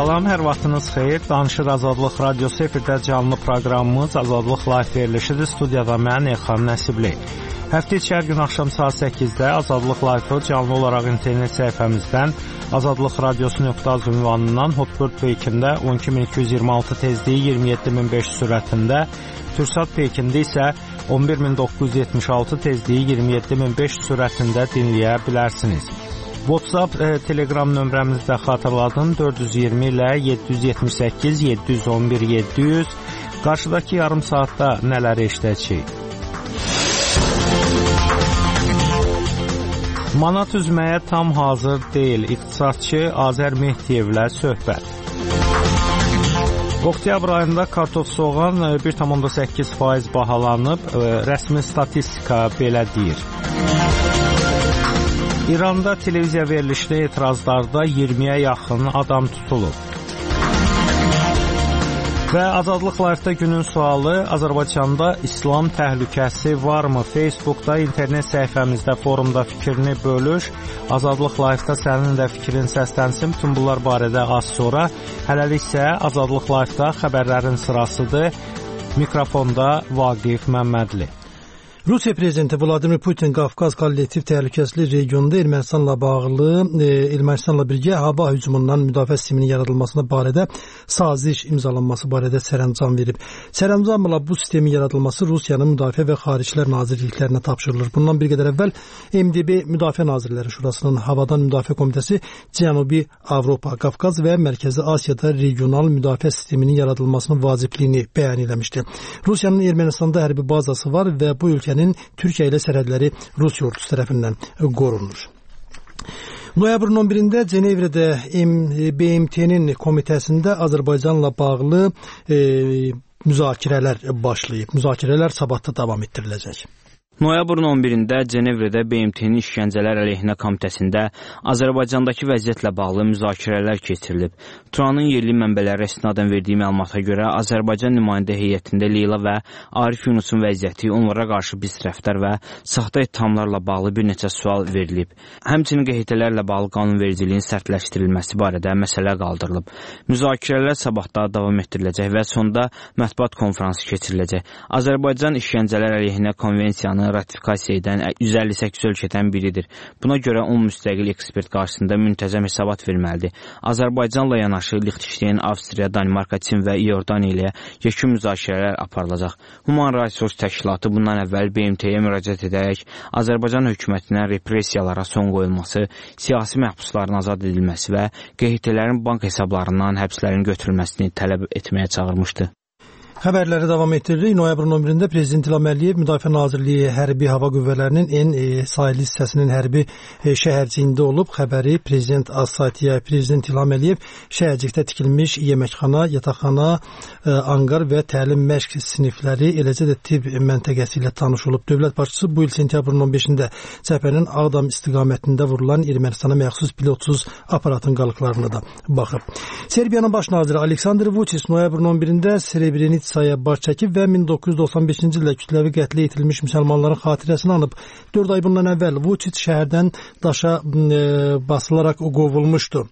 Salam, hər vaxtınız xeyir. Danışır Azadlıq Radiosu efirdə canlı proqramımız Azadlıq Live verilişidir. Studiyada mən Elxan Nəsibli. Həftə içi hər gün axşam saat 8-də Azadlıq Live-ı canlı olaraq internet səhifəmizdən azadlıqradiosu.az ünvanından Hotbird Peykində 12226 tezliyi 27500 sürətində, Türksat Peykində isə 11976 tezliyi 27500 sürətində dinləyə bilərsiniz. WhatsApp, Telegram nömrəmizi də xatırladım. 420 ilə 778 711 700. Qarşıdakı yarım saatda nələr eşidəcəyik? Manat üzməyə tam hazır deyil. İqtisadçı Azər Mehdiyevlə söhbət. Oktyabr ayında kartof soğan 1,8% bahalanıb. Rəsmi statistika belə deyir. İranda televiziya verilişli etirazlarda 20-yə yaxın adam tutulub. Və Azadlıq Live-da günün sualı: Azərbaycanda İslam təhlükəsi varmı? Facebookda, internet səhifəmizdə, forumda fikrini bölüş. Azadlıq Live-da sənin də fikrin səslənsin. Bütün bunlar barədə az sonra. Hələlik isə Azadlıq Live-da xəbərlərin sırasıdır. Mikrofonda Vaqif Məmmədli. Rusiya prezidenti Vladimir Putin Qafqaz kollektiv təhlükəsizlik regionunda Ermənistanla birgə hava hücumundan müdafiə sisteminin yaradılmasına barədə saziş imzalanması barədə sərəncam verib. Sərəncamla bu sistemin yaradılması Rusiyanın Müdafiə və Xaricilər Nazirliklərinə tapşırılır. Bundan bir qədər əvvəl MDB Müdafiə Nazirləri Şurasının Havadan Müdafiə Komitəsi Cənubi Avropa, Qafqaz və Mərkəzi Asiyada regional müdafiə sisteminin yaradılmasının vacibliyini bəyan etmişdi. Rusiyanın Ermənistanda hərbi bazası var və bu ölkə Türkiyə ilə sərhədləri Rusiya ordusu tərəfindən qorunur. Noyabrın 11-də Cenevrədə BMT-nin komitəsində Azərbaycanla bağlı müzakirələr başlayıb. Müzakirələr sabahda davam etdiriləcək. Noyabrın 11-də Cenevrədə BMT-nin işgəncələr əleyhinə komitəsində Azərbaycandakı vəziyyətlə bağlı müzakirələr keçirilib. Turanın yerli mənbələrə istinadən verdiyi məlumata görə Azərbaycan nümayəndə heyətində Leyla və Arif Yunusun vəziyyəti, onlara qarşı pis rəftar və saxta ittihamlarla bağlı bir neçə sual verilib. Həmçinin QHT-lərlə bağlı qanunvericiliyin sərtləşdirilməsi barədə məsələ qaldırılıb. Müzakirələr sabahda davam etdiriləcək və sonda mətbuat konfransı keçiriləcək. Azərbaycan işgəncələr əleyhinə konvensiyanı ratifikasiya edən 158 ölkədən biridir. Buna görə 10 müstəqil ekspert qarşısında müntəzəm hesabat verməlidir. Azərbaycanla yanaşı Liechtenstein, Avstriya, Danimarka, Çin və İordaniya ilə yekun müzakirələr aparılacaq. Human Rights Watch təşkilatı bundan əvvəl BMT-yə müraciət edərək Azərbaycan hökumətinə repressiyalara son qoyulması, siyasi məhbusların azad edilməsi və QHT-lərin bank hesablarından həbslərin götürülməsini tələb etməyə çağırmışdı. Xəbərləri davam etdiririk. Noyabrın 11-də Prezident İlham Əliyev Müdafiə Nazirliyi Hərbi Hava Qüvvələrinin ən sayılı hissəsinin hərbi şəhərciyində olub. Xəbəri Prezident Az-Saytiyə Prezident İlham Əliyev şəhərcikdə tikilmiş yeməkxana, yataqxana, anqar və təlim məşq sinifləri, eləcə də tibb məntəqəsi ilə tanış olub. Dövlət başçısı bu il sentyabrın 15-də cəbhənin Ağdam istiqamətində vurulan Ermənistana məxsus pilotsuz aparatın qalıqlarına da baxıb. Serbiyanın baş naziri Aleksandr Vučić noyabrın 11-də Srebrenicaya baş çəkib və 1995-ci ildə kütləvi qətlə yetirilmiş müsəlmanların xatirəsini anıb. 4 ay bundan əvvəl Vučić şəhərdən daşa basılaraq qovulmuşdu.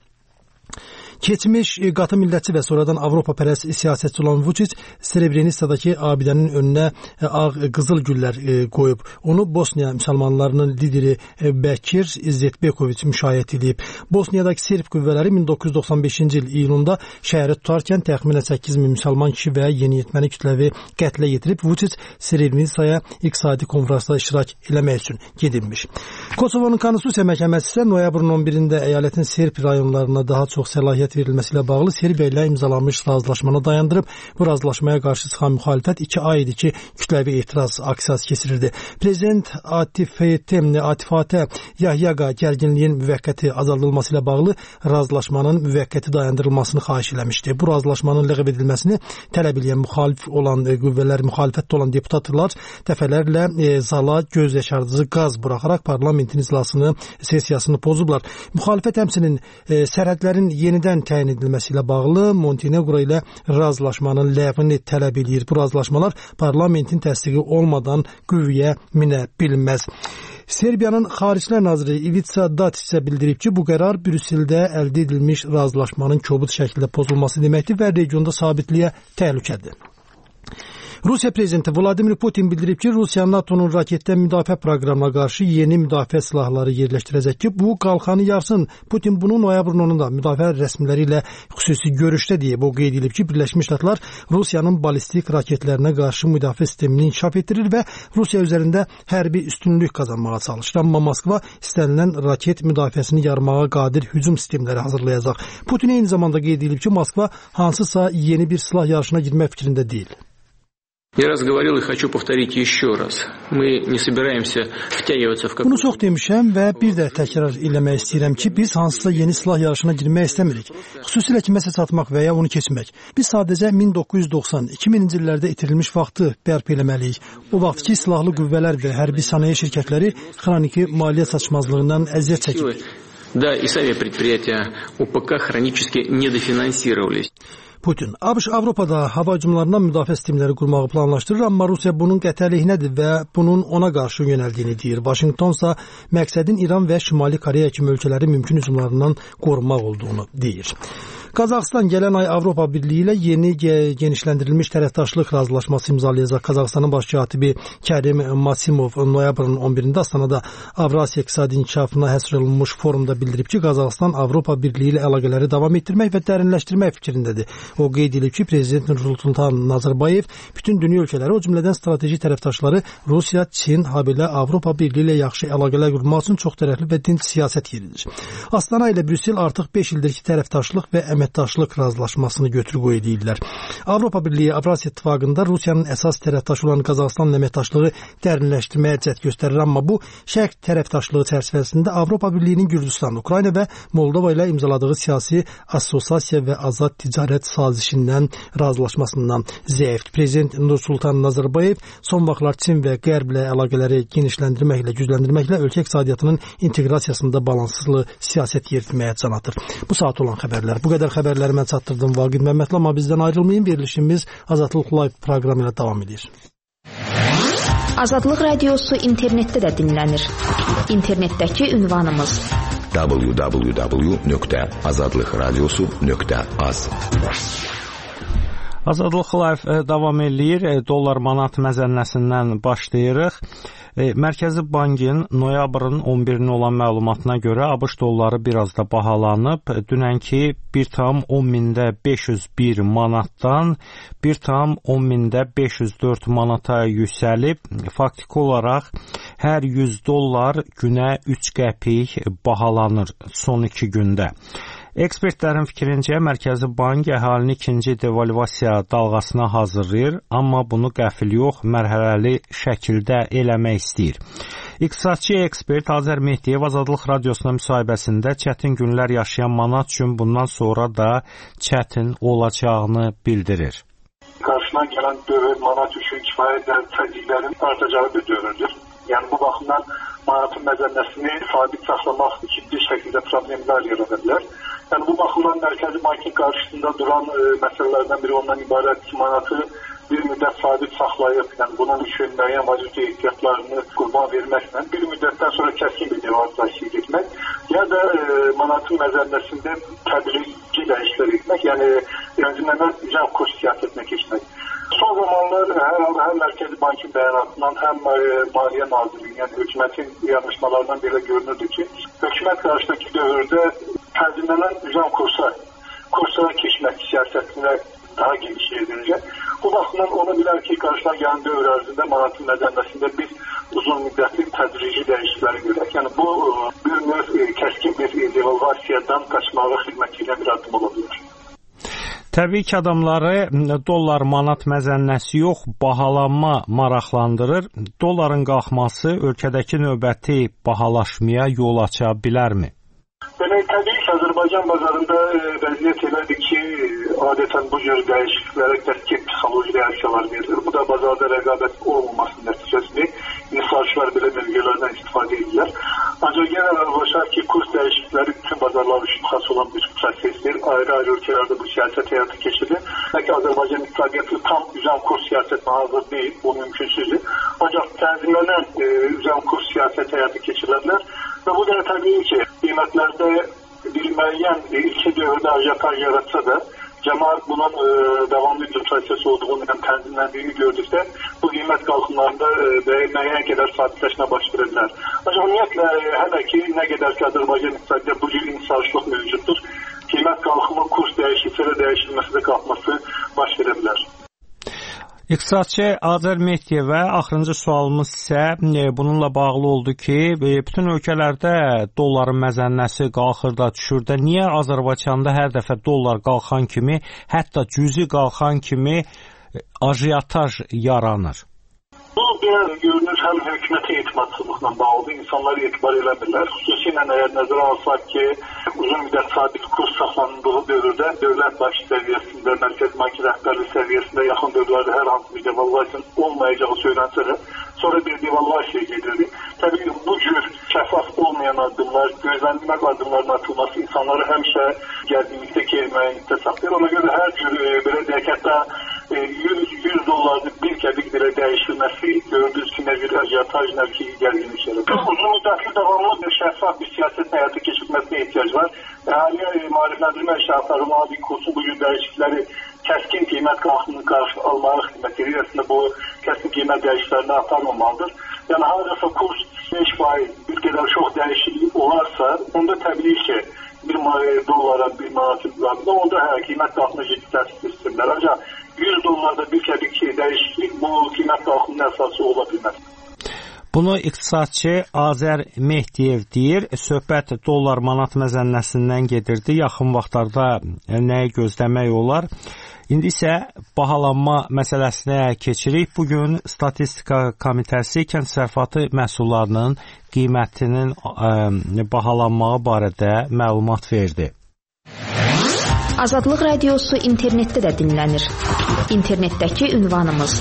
Keçmiş qatı millətçi və sonradan Avropapərəst siyasətçi olan Vučić Srebrenicadakı abidənin önünə ağ qızıl güllər qoyub. Onu Bosniya müsəlmanlarının lideri Bəkir İzzetbekoviç müşayiət edib. Bosniyadakı Serb qüvvələri 1995-ci il iyulunda şəhəri tutarkən təxminən 8000 müsəlman kişi və yeniyetməni kütləvi qətlə yetirib. Vučić Srebrenicaya iqtisadi konfransda iştirak eləmək üçün gedilmiş. Kosovonun Konstitusiya Məhkəməsi isə noyabrın 11-də əyalətin Serb rayonlarına daha çox səlahiyyət verilməsi ilə bağlı Serbiya ilə imzalanmış razılaşmanı dayandırıb. Bu razılaşmaya qarşı çıxan müxalifət 2 ay idi ki, kütləvi etiraz aksiyası keçirirdi. Prezident Atif Fatih Yahyaga gərginliyin müvəqqəti azaldılması ilə bağlı razılaşmanın müvəqqəti dayandırılmasını xahiş eləmişdi. Bu razılaşmanın ləğv edilməsini tələb edən müxalif olan qüvvələr, müxalifətdə olan deputatlar dəfələrlə zala göz yaşardıcı qaz buraxaraq parlamentin iclasını, sessiyasını pozublar. Müxalifət həmçinin sərhədlərin yenidən təyin edilməsi ilə bağlı Montenegro ilə razılaşmanın ləğvini tələb edir. Bu razılaşmalar parlamentin təsdiqi olmadan qüvvəyə minə bilməz. Serbiyanın Xaricilər naziri Ivica Dačić isə bildirib ki, bu qərar Brüsseldə əldə edilmiş razılaşmanın kobud şəkildə pozulması deməkdir və regionda sabitliyə təhlükədir. Rusiya prezidenti Vladimir Putin bildirib ki, Rusiya NATO'nun raketdən müdafiə proqramına qarşı yeni müdafiə silahları yerləşdirəcək ki, bu qalxanı yarsın. Putin bunu noyabrın 10-da müdafiə rəsmiləri ilə xüsusi görüşdə deyib. O qeyd edib ki, Birləşmiş Ştatlar Rusiyanın ballistik raketlərinə qarşı müdafiə sistemini inkişaf etdirir və Rusiya üzərində hərbi üstünlük qazanmağa çalışır. Amma Moskva istənilən raket müdafiəsini yarmağa qadir hücum sistemləri hazırlayacaq. Putin eyni zamanda qeyd edib ki, Moskva hansısa yeni bir silah yarışına girmək fikrində deyil. Я раз говорил и хочу повторить еще раз. Мы не собираемся втягиваться в какую-то... Bunu çox demişəm və bir də təkrar eləmək istəyirəm ki, biz hansısa yeni silah yarışına girmək istəmirik. Xüsusilə ki, məsəl satmaq və ya onu keçmək. Biz sadəcə 1990-2000-ci illərdə itirilmiş vaxtı bərpa eləməliyik. O vaxtki silahlı qüvvələr və hərbi sənaye şirkətləri xroniki maliyyə saçmazlığından əziyyət çəkir. Да, и сами предприятия УПК хронически недофинансировались. Putin, ABŞ Avropada hava hücumlarından müdafiə sistemləri qurmağı planlaşdırır, amma Rusiya bunun qəti əleyhinədir və bunun ona qarşı yönəldiyini deyir. Vaşinqtonsa məqsədin İran və Şimali Koreya kimi ölkələri mümkün hücumlarından qorumaq olduğunu deyir. Qazaxıstan gələn ay Avropa Birliyi ilə yeni genişləndirilmiş tərəfdaşlıq razılaşması imzalayacaq. Qazaxıstanın baş katibi Kərim Masimov noyabrın 11-də Astanada Avrasiya İqtisadi İnkişafına həsr olunmuş forumda bildirib ki, Qazaxıstan Avropa Birliyi ilə əlaqələri davam etdirmək və dərinləşdirmək fikrindədir. O qeyd edib ki, Prezident Nursultan Nazarbayev bütün dünya ölkələri, o cümlədən strateji tərəfdaşları Rusiya, Çin, habelə Avropa Birliyi ilə yaxşı əlaqələr qurmaq üçün çoxtərəfli və dinc siyasət yeridir. Astana ilə Brüssel artıq 5 ildir ki, tərəfdaşlıq və əməkdaşlıq razılaşmasını götür-qoy edirlər. Avropa Birliyi Avrasiya İttifaqında Rusiyanın əsas tərəfdaşı olan Qazaxıstanla əməkdaşlığı dərinləşdirməyə cəhd göstərir, amma bu şərq tərəfdaşlığı çərçivəsində Avropa Birliyinin Gürcüstan, Ukrayna və Moldova ilə imzaladığı siyasi assosiasiya və azad ticarət sazişindən razılaşmasından zəifdir. Prezident Nursultan Nazarbayev son vaxtlar Çin və Qərblə əlaqələri genişləndirməklə, gücləndirməklə ölkə iqtisadiyyatının inteqrasiyasında balanslı siyasət yeritməyə can atır. Bu saat olan xəbərlər. Bu qədər xəbərləri mən çatdırdım Vaqif Məmmədli, amma bizdən ayrılmayın. Verilişimiz Azadlıq Live proqramı ilə davam edir. Azadlıq Radiosu internetdə də dinlənir. İnternetdəki ünvanımız www.azadlıqradiosu.az. Azadlıq Live davam eləyir. Dollar manat məzənnəsindən başlayırıq. Mərkəzi Bankın noyabrın 11-nə olan məlumatına görə ABŞ dolları biraz da bahalanıb. Dünənki 1,10.501 manatdan 1,10.504 manata yüksəlib. Faktiki olaraq hər 100 dollar günə 3 qəpik bahalanır son 2 gündə. Ekspertlərin fikrincə Mərkəzi Bank əhalini ikinci devalvasiya dalğasına hazırlayır, amma bunu qəfil yox, mərhələli şəkildə eləmək istəyir. İqtisadçı ekspert Azər Mehdiyev Azadlıq Radiosuna müsahibəsində çətin günlər yaşayan manat üçün bundan sonra da çətin olacağını bildirir. Qarşıdan gələn dövr manat üçün kifayət təzyiqlərin artacağı bir dövrdür. Yəni bu baxımdan manatın məzənnəsini sabit saxlamaq ciddi şəkildə problemlər yarada bilər. Yəni bu baxımdan Mərkəzi Bankın qarşısında duran məsələlərdən biri ondan ibarət ki, manatı bir müddət sabit saxlayıb, yəni bunun üçün müəyyən valyuta ehtiyatlarını qurban verməklə bir müddətdən sonra kəskin bir devalvasiya etmək, ya da manatın məzənnəsində tədrici dəyişikliklər etmək, yəni öncədən cəm kurs siyasətinə keçmək. Son zamanlar həm Mərkəzi Bankın bəyanatından, həm Maliyyə Nazirliyi, yəni hökumətin yanlışmalarından belə görünürdü ki, hökumət qarşıdakı dövrdə tənzimlənən üzən kursa keçmək siyasətinə daha geniş ediləcək. Bu baxımdan onu bilər ki, qarşıdan gələn dövr ərzində manatın məzənnəsində biz uzun müddətli tədrici dəyişiklikləri görək. Yəni bu bir növ kəskin bir devalvasiyadan qaçmağa xidmət edən bir addım ola bilər. Təbii ki, adamları dollar manat məzənnəsi yox, bahalanma maraqlandırır. Dolların qalxması ölkədəki növbəti bahalaşmaya yol aça bilərmi? Təbii ki, Azərbaycan bazarında vəziyyət elədir ki, adətən bu cür dəyişikliklərə kəskin psixoloji reaksiyalar verilir. Bu da bazarda rəqabət olmaması nəticəsidir. inhisarçılar belə mövqelərdən istifadə edirlər. Ancaq yenə rastlaşır ki, kurs dəyişiklikləri bütün bazarlar üçün xas olan bir prosesdir. Ayrı-ayrı ölkələrdə bu siyasət həyata keçirilir. Belki Azərbaycan iqtisadiyyatı tam üzən kurs siyasetinə hazır değil, bu mümkünsüzdür. Ancaq tənzimlənən üzən kurs siyasət həyata keçirilə bilər. Və bu da təbii ki, qiymətlərdə bir müəyyən ilki dövrdə ajataj yaratsa da, cəmaət bunun davamlı bir proses olduğunu, tənzimləndiğini gördükdə bu qiymət qalxımlarında müəyyən qədər sabitləşmə baş verilər. Ancaq ümumiyyətlə, hələ ki, nə qədər ki, Azərbaycan iqtisadiyyatında bu cür inhisarçılıq mövcuddur, qiymət qalxımı kurs dəyişikliklə dəyişilməsi də qalxması baş verə bilər. İqtisadçı Azər Mehdiyevə axırıncı sualımız isə bununla bağlı oldu ki, bütün ölkələrdə dolların məzənnəsi qalxır da düşür də, niyə Azərbaycanda hər dəfə dollar qalxan kimi, hətta cüzi qalxan kimi ajiyataj yaranır? Bu biraz görünür həm hökumətə etimadsızlıqla bağlıdır, insanlar etibar eləmirlər. Xüsusilə əgər nəzərə alsaq ki, uzun müddət sabit kurs saxlanıldığı dövrdə dövlət başı səviyyəsində, Mərkəz Bankı rəhbərlik səviyyəsində yaxın dövrlərdə hər hansı bir devalvasiyanın olmayacağı söylənsə də, sonra bir devalvasiyaya gedildi. Təbii bu cür şəffaf olmayan addımlar, gözlənilməz addımların atılması insanları həmişə gərginlikdə, müəyyənlikdə saxlayır. Ona görə hər cür belə deyək, hətta 100 dollarda bir kəbik belə dəyişilməsi gördüyünüz ki, nə bir ajiyataj, nə bir gərginlik yaradır. Uzun müddətli davamlı bir şəffaf bir siyasət həyata keçirilməsinə ehtiyac var. Əhaliyə maarifləndirmə işaretləri, mavi kursu bu cür dəyişiklikləri kəskin qiymət qalxımını qarşı almalı xidmət edir. Əslində bu kəskin qiymət dəyişikliklərini aparmamalıdır. Yəni harcasa kurs 5%, bir qədər çox dəyişiklik olarsa, onda təbii ki, bir dollara, bir manatın müqabilində, onda qiymət qalxımı ciddi təsir istəyirlər. Ancaq 100 dollarda bir kəbik dəyişiklik bu qiymət qalxımının əsası ola bilməz. Bunu iqtisadçı Azər Mehdiyev deyir. Söhbət dollar-manat məzənnəsindən gedirdi. Yaxın vaxtlarda nəyi gözləmək olar? İndi isə bahalanma məsələsinə keçirik. Bugün Statistika Komitəsi kənd təsərrüfatı məhsullarının qiymətinin bahalanmağı barədə məlumat verdi. Azadlıq Radiosu internetdə də dinlənir. İnternetdəki ünvanımız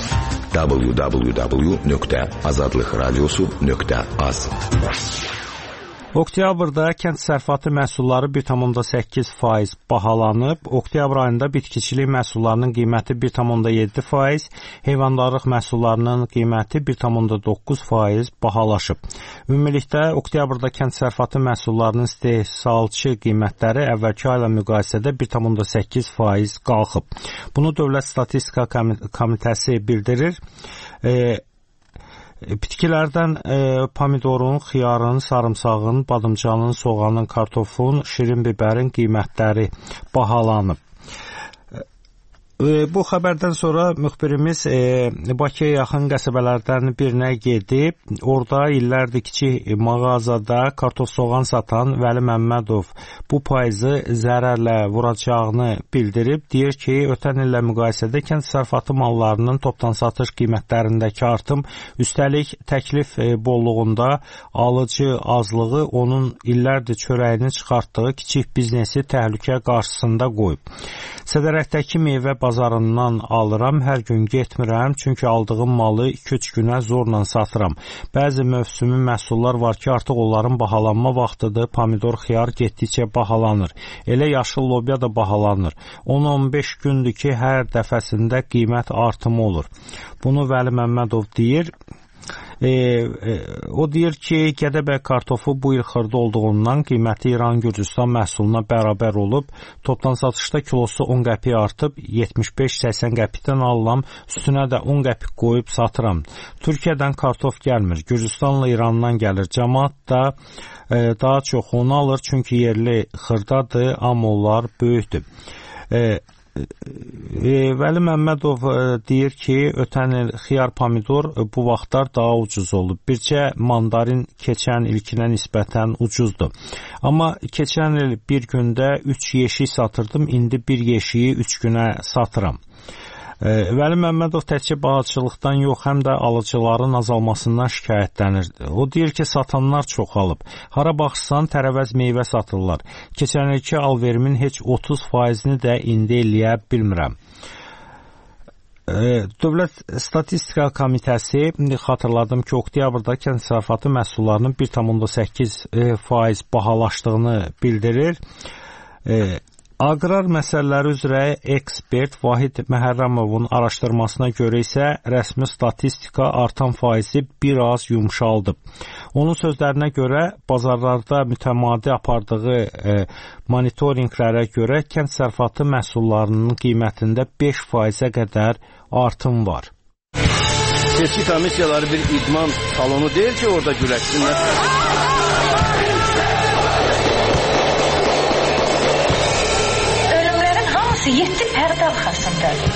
www.azadlıqradiosu.az. Oktyabrda kənd təsərrüfatı məhsulları 1,8% bahalanıb. Oktyabr ayında bitkiçilik məhsullarının qiyməti 1,7%, heyvandarlıq məhsullarının qiyməti 1,9% bahalaşıb. Ümumilikdə oktyabırda kənd təsərrüfatı məhsullarının istehsalçı qiymətləri əvvəlki ayla müqayisədə 1,8% qalxıb. Bunu Dövlət Statistika Komitəsi bildirir. Bitkilərdən pomidorun, xiyarın, sarımsağın, badımcanın, soğanın, kartofun, şirin bibərin qiymətləri bahalanıb. Bu xəbərdən sonra müxbirimiz Bakıya yaxın qəsəbələrdən birinə gedib, orada illərdir kiçik mağazada kartof soğan satan Vəli Məmmədov bu payızı zərərlə vuracağını bildirib. Deyir ki, ötən illə müqayisədə kənd təsərrüfatı mallarının topdan satış qiymətlərindəki artım, üstəlik təklif bolluğunda alıcı azlığı onun illərdir çörəyini çıxartdığı kiçik biznesi təhlükə qarşısında qoyub. Sədərəkdəki meyvə bazarından alıram, hər gün getmirəm, çünki aldığım malı 2-3 günə zorla satıram. Bəzi mövsümi məhsullar var ki, artıq onların bahalanma vaxtıdır, pomidor, xiyar getdikcə bahalanır. Elə yaşıl lobya da bahalanır. 10-15 gündür ki, hər dəfəsində qiymət artımı olur. Bunu Vəli Məmmədov deyir. O deyir ki, Gədəbəy kartofu bu il xırda olduğundan qiyməti İran-Gürcüstan məhsuluna bərabər olub. Topdan satışda kilosu 10 qəpik artıb, 75-80 qəpikdən alıram, üstünə də 10 qəpik qoyub satıram. Türkiyədən kartof gəlmir, Gürcüstanla İrandan gəlir. Cəmaət da daha çox onu alır, çünki yerli xırdadır, amma onlar böyükdür. Vəli Məmmədov deyir ki, ötən il xiyar pomidor bu vaxtlar daha ucuz olub. Bircə mandarin keçən ilkinə nisbətən ucuzdur. Amma keçən il bir gündə 3 yeşik satırdım, indi bir yeşiyi 3 günə satıram. Vəli Məmmədov təkcə bahatçılıqdan yox, həm də alıcıların azalmasından şikayətlənir. O deyir ki, satanlar çoxalıb. Hara baxsan tərəvəz meyvə satırlar. Keçən ilki alverimin heç 30%-ni də indi eləyə bilmirəm. Dövlət Statistika Komitəsi xatırladım ki, oktyabrda kənd təsərrüfatı məhsullarının 1,8% bahalaşdığını bildirir. Aqrar məsələləri üzrə ekspert Vahid Məhərrəmovun araşdırmasına görə isə rəsmi statistika artan faizi bir az yumşaldıb. Onun sözlərinə görə bazarlarda mütəmadi apardığı monitorinqlərə görə kənd təsərrüfatı məhsullarının qiymətində 5%-ə qədər artım var. Seçki komissiyaları bir idman salonu deyil ki, orada güləşsinlər. Ölümlərin hamısı 7 pərdə arxasındadır.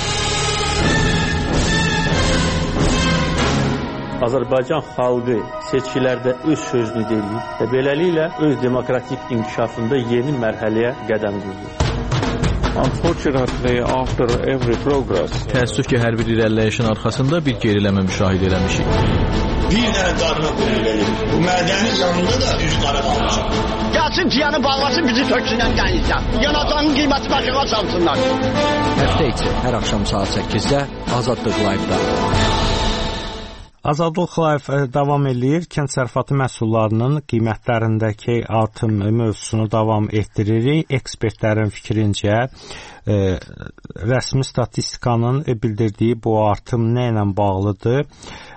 Azərbaycan xalqı seçkilərdə öz sözünü deyir və beləliklə öz demokratik inkişafında yeni mərhələyə qədəm qoyur. Unfortunately, after every progress, təəssüf ki, hər bir irəliləyişin arxasında bir geriləmə müşahidə eləmişik. Bir dənə qarına qoyulur. Bu mədənin yanında da üç qara qalmışıq. Gəlsin ciyanı bağlasın, bizi töksünən gəlirsən. Yanacağın qiyməti başına salsınlar. Həftə içi hər axşam saat 8-də Azadlıq Live-da. Azadlıq Live davam eləyir. Kənd təsərrüfatı məhsullarının qiymətlərindəki artım mövzusunu davam etdiririk. Ekspertlərin fikrincə rəsmi statistikanın bildirdiyi bu artım nə ilə bağlıdır?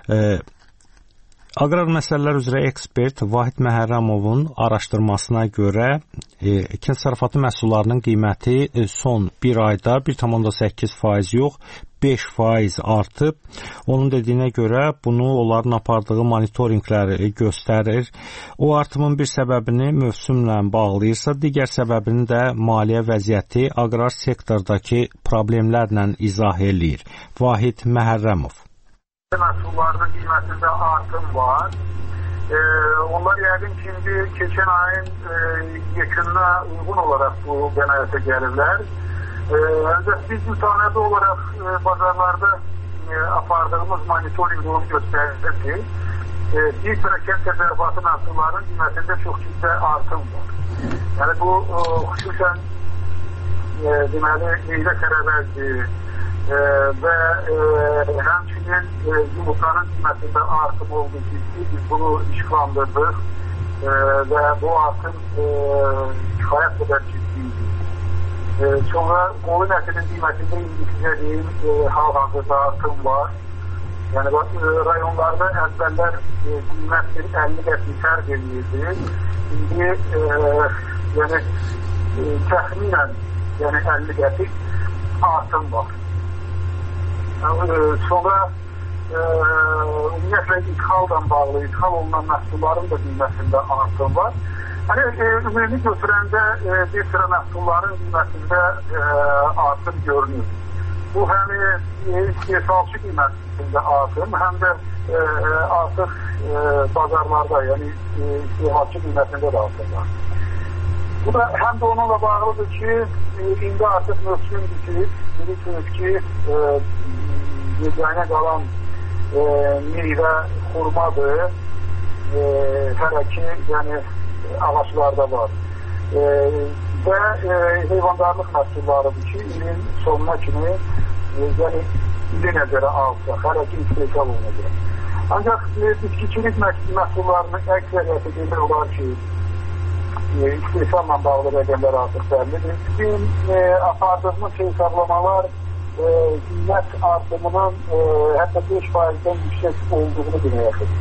Aqrar məsələlər üzrə ekspert Vahid Məhərrəmovun araşdırmasına görə kənd təsərrüfatı məhsullarının qiyməti son bir ayda 1,8% yox, 5% artıb. Onun dediyinə görə bunu onların apardığı monitorinqlər göstərir. O artımın bir səbəbini mövsümlə bağlayırsa, digər səbəbini də maliyyə vəziyyəti, aqrar sektordakı problemlərlə izah eləyir. Vahid Məhərrəmov. Məhsullarının qiymətində artım var. Onlar yəqin şimdi keçən ayın yekununa uyğun olaraq bu qənaətə gəlirlər. Ancaq biz mütəmadi olaraq bazarlarda apardığımız monitoring onu göstərir ki, bir sıra kənd təsərrüfatı məhsullarının qiymətində çox ciddi artım var. Yəni bu xüsusən deməli meyvə tərəvəzdir və həmçinin yumurtanın qiymətində artım oldu ciddi. Biz bunu işlandırdıq və bu artım kifayət qədər ciddiydi. Sonra qoyun ətinin qiymətində indi sizə deyim hal-hazırda artım var. Yəni rayonlarda əvvəllər qiymət 50 qəpik fərq edirdi. İndi yəni təxminən 50 qəpik artım var. Sonra ümumiyyətlə ixaldan bağlı, ixal olunan məhsulların da qiymətində artım var. Ümumi götürəndə bir sıra məhsulların qiymətində artım görünür. Bu həm istehsalçı qiymətində artım, həm də artıq bazarlarda, yəni istehsalçı qiymətində də artım var. Bu da həm də onunla bağlıdır ki, indi artıq mövsüm bitirib, bilirsiniz ki, yeganə qalan meyvə xurmadır, hələ ki, yəni ağaçlarda var. Və heyvandarlıq məhsullarıdır ki, ilin sonuna kimi yəni ili nəzərə alsaq, hələ ki istehsal olunacaq. Ancaq bitkiçilik məhsullarının əksəriyyəti demək olar ki, istehsalla bağlı rəqəmlər artıq bəllidir. Bizim apardığımız hesablamalar qiymət artımının hətta 5%-dən yüksək olduğunu deməkdir.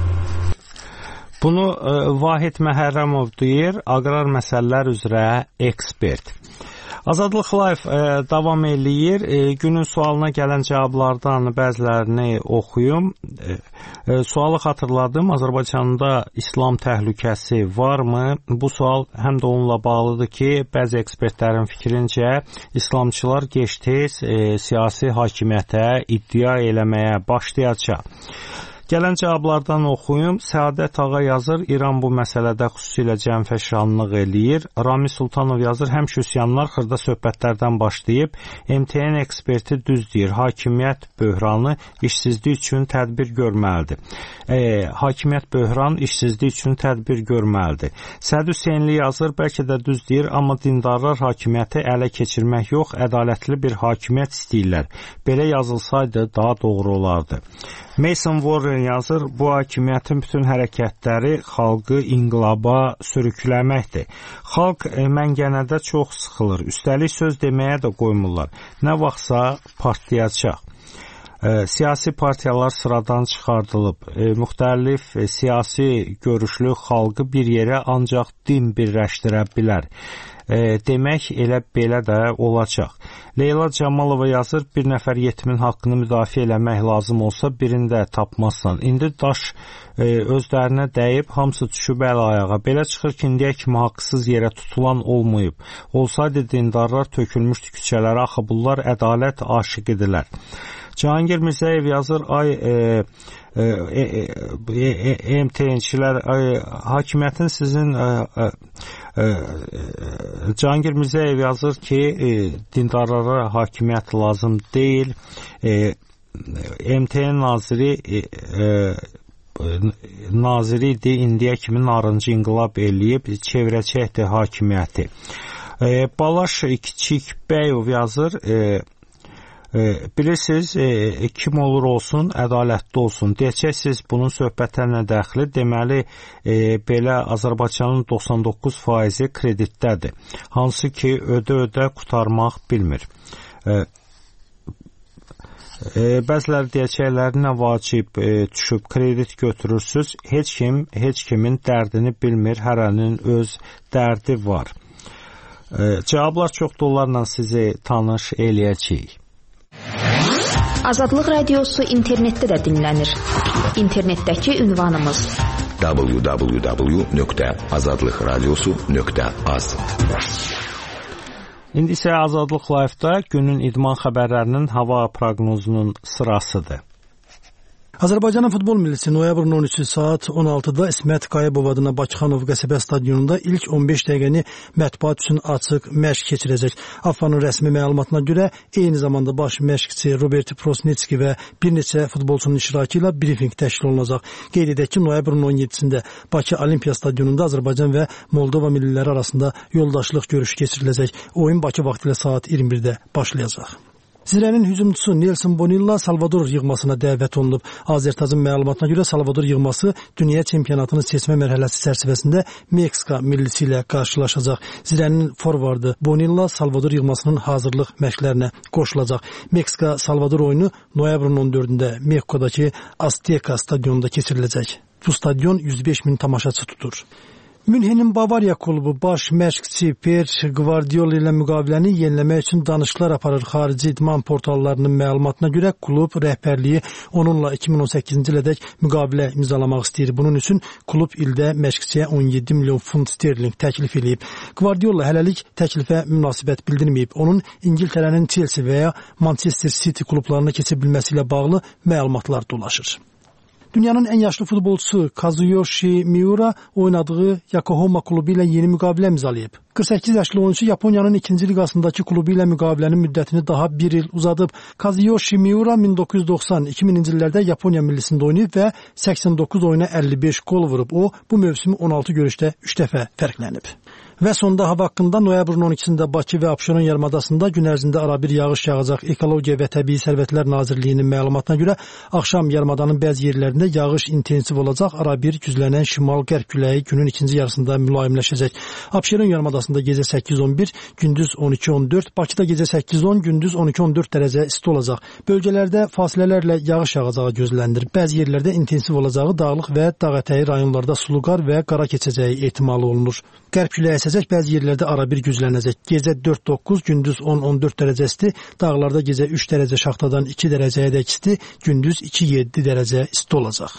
Bunu Vahid Məhərrəmov deyir, aqrar məsələlər üzrə ekspert. Azadlıq Live davam eləyir. Günün sualına gələn cavablardan bəzilərini oxuyum. Sualı xatırladım. Azərbaycanda İslam təhlükəsi varmı? Bu sual həm də onunla bağlıdır ki, bəzi ekspertlərin fikrincə İslamçılar gec-tez siyasi hakimiyyətə iddia eləməyə başlayacaq. Gələn cavablardan oxuyum. Səadət ağa yazır, İran bu məsələdə xüsusilə cəmfəşanlıq eləyir. Rami Sultanov yazır, həmişə üsyanlar xırda söhbətlərdən başlayıb. MTN eksperti düz deyir, hakimiyyət böhranı işsizlik üçün tədbir görməlidir. Hakimiyyət böhran işsizlik üçün tədbir görməlidir. Səd Hüseynli yazır, bəlkə də düz deyir, amma dindarlar hakimiyyəti ələ keçirmək yox, ədalətli bir hakimiyyət istəyirlər. Belə yazılsaydı daha doğru olardı. Mason Warren yazır, bu hakimiyyətin bütün hərəkətləri xalqı inqilaba sürükləməkdir. Xalq məngənədə çox sıxılır, üstəlik söz deməyə də qoymurlar. Nə vaxtsa partlayacaq. Siyasi partiyalar sıradan çıxardılıb, müxtəlif siyasi görüşlü xalqı bir yerə ancaq din birləşdirə bilər. Demək elə belə də olacaq. Leyla Camalova yazır, bir nəfər yetimin haqqını müdafiə eləmək lazım olsa birini də tapmazsan. İndi daş özlərinə dəyib, hamısı düşüb əl-ayağa. Belə çıxır ki, indiyə kimi haqsız yerə tutulan olmayıb. Olsaydı dindarlar tökülmüşdü küçələrə, axı bunlar ədalət aşiqidirlər. Cahangir Mirzəyev yazır, MTN-çilər, hakimiyyətin sizin Cahangir Mirzəyev yazır ki, dindarlara hakimiyyət lazım deyil. MTN naziri idi, indiyə kimi narıncı inqilab eləyib, çevirəcəkdir hakimiyyəti. Balaş Kiçik Bəyov yazır, bilirsiniz, kim olur olsun, ədalətli olsun. Deyəcəksiniz, bunun söhbətə nə dəxli? Deməli, belə Azərbaycanın 99% kreditdədir. Hansı ki, ödə qutarmaq bilmir. Bəziləri deyəcəklər, nə vacib düşüb kredit götürürsünüz. Heç kimin dərdini bilmir, hərənin öz dərdi var. Cavablar çoxdur, onlarla sizi tanış eləyəcəyik. Azadlıq Radiosu internetdə də dinlənir. İnternetdəki ünvanımız www.azadlıqradiosu.az. İndi isə Azadlıq Live-da günün idman xəbərlərinin hava proqnozunun sırasıdır. Azərbaycanın futbol millisi noyabrın 13-cü saat 16-da İsmət Qayıbov adına Bakıxanov qəsəbə stadionunda ilk 15 dəqiqəni mətbuat üçün açıq məşq keçirəcək. AFFA-nın rəsmi məlumatına görə eyni zamanda baş məşqçi Robert Prosnitski və bir neçə futbolçunun iştirakı ilə brifinq təşkil olunacaq. Qeyd edək ki, noyabrın 17-sində Bakı Olimpiya stadionunda Azərbaycan və Moldova milliləri arasında yoldaşlıq görüşü keçiriləcək. Oyun Bakı vaxtı ilə saat 21-də başlayacaq. Zirənin hücumçusu Nelson Bonilla Salvador yığmasına dəvət olunub. Azərtazın məlumatına görə Salvador yığması dünya çempionatının seçmə mərhələsi çərçivəsində Meksika millisi ilə qarşılaşacaq. Zirənin forvardı Bonilla Salvador yığmasının hazırlıq məşqlərinə qoşulacaq. Meksika Salvador oyunu noyabrın 14-də Mexiko'dakı Azteca stadionunda keçiriləcək. Bu stadion 105 min tamaşaçı tutur. Münhenin Bavariya klubu baş məşqçi Per Guardiola ilə müqaviləni yeniləmək üçün danışıqlar aparır. Xarici idman portallarının məlumatına görə klub rəhbərliyi onunla 2018-ci ilədək müqavilə imzalamaq istəyir. Bunun üçün klub ildə məşqçiyə 17 milyon funt sterling təklif edib. Guardiola hələlik təklifə münasibət bildirməyib. Onun İngiltərənin Chelsea və ya Manchester City klublarına keçə bilməsi ilə bağlı məlumatlar dolaşır. Dünyanın ən yaşlı futbolçusu Kazuyoshi Miura oynadığı Yokohama klubu ilə yeni müqavilə imzalayıb. 48 yaşlı oyunçu Yaponiyanın 2-ci liqasındakı klubu ilə müqavilənin müddətini daha bir il uzadıb. Kazuyoshi Miura 1990-2000-ci illərdə Yaponiya millisində oynayıb və 89 oyuna 55 gol vurub. O, bu mövsüm 16 görüşdə 3 dəfə fərqlənib. Və sonda hava haqqında noyabrın 12-sində Bakı və Abşeron yarımadasında gün ərzində arabir yağış yağacaq. Ekologiya və Təbii Sərvətlər Nazirliyinin məlumatına görə axşam yarımadanın bəzi yerlərində yağış intensiv olacaq. Arabir güclənən şimal-qərb küləyi günün ikinci yarısında mülayimləşəcək. Abşeron yarımadasında gecə 8-11, gündüz 12-14, Bakıda gecə 8-10, gündüz 12-14 dərəcə isti olacaq. Bölgələrdə fasilələrlə yağış yağacağı gözlənilir. Bəzi yerlərdə intensiv olacağı, dağlıq və dağətəyi rayonlarda sulu qar və qara keçəcəyi ehtimalı olunur. Qərb küləyi əsəcək, bəzi yerlərdə arabir güclənəcək. Gecə 4-9, gündüz 10-14 dərəcə isti, dağlarda gecə 3 dərəcə şaxtadan 2 dərəcəyədək isti, gündüz 2-7 dərəcə isti olacaq.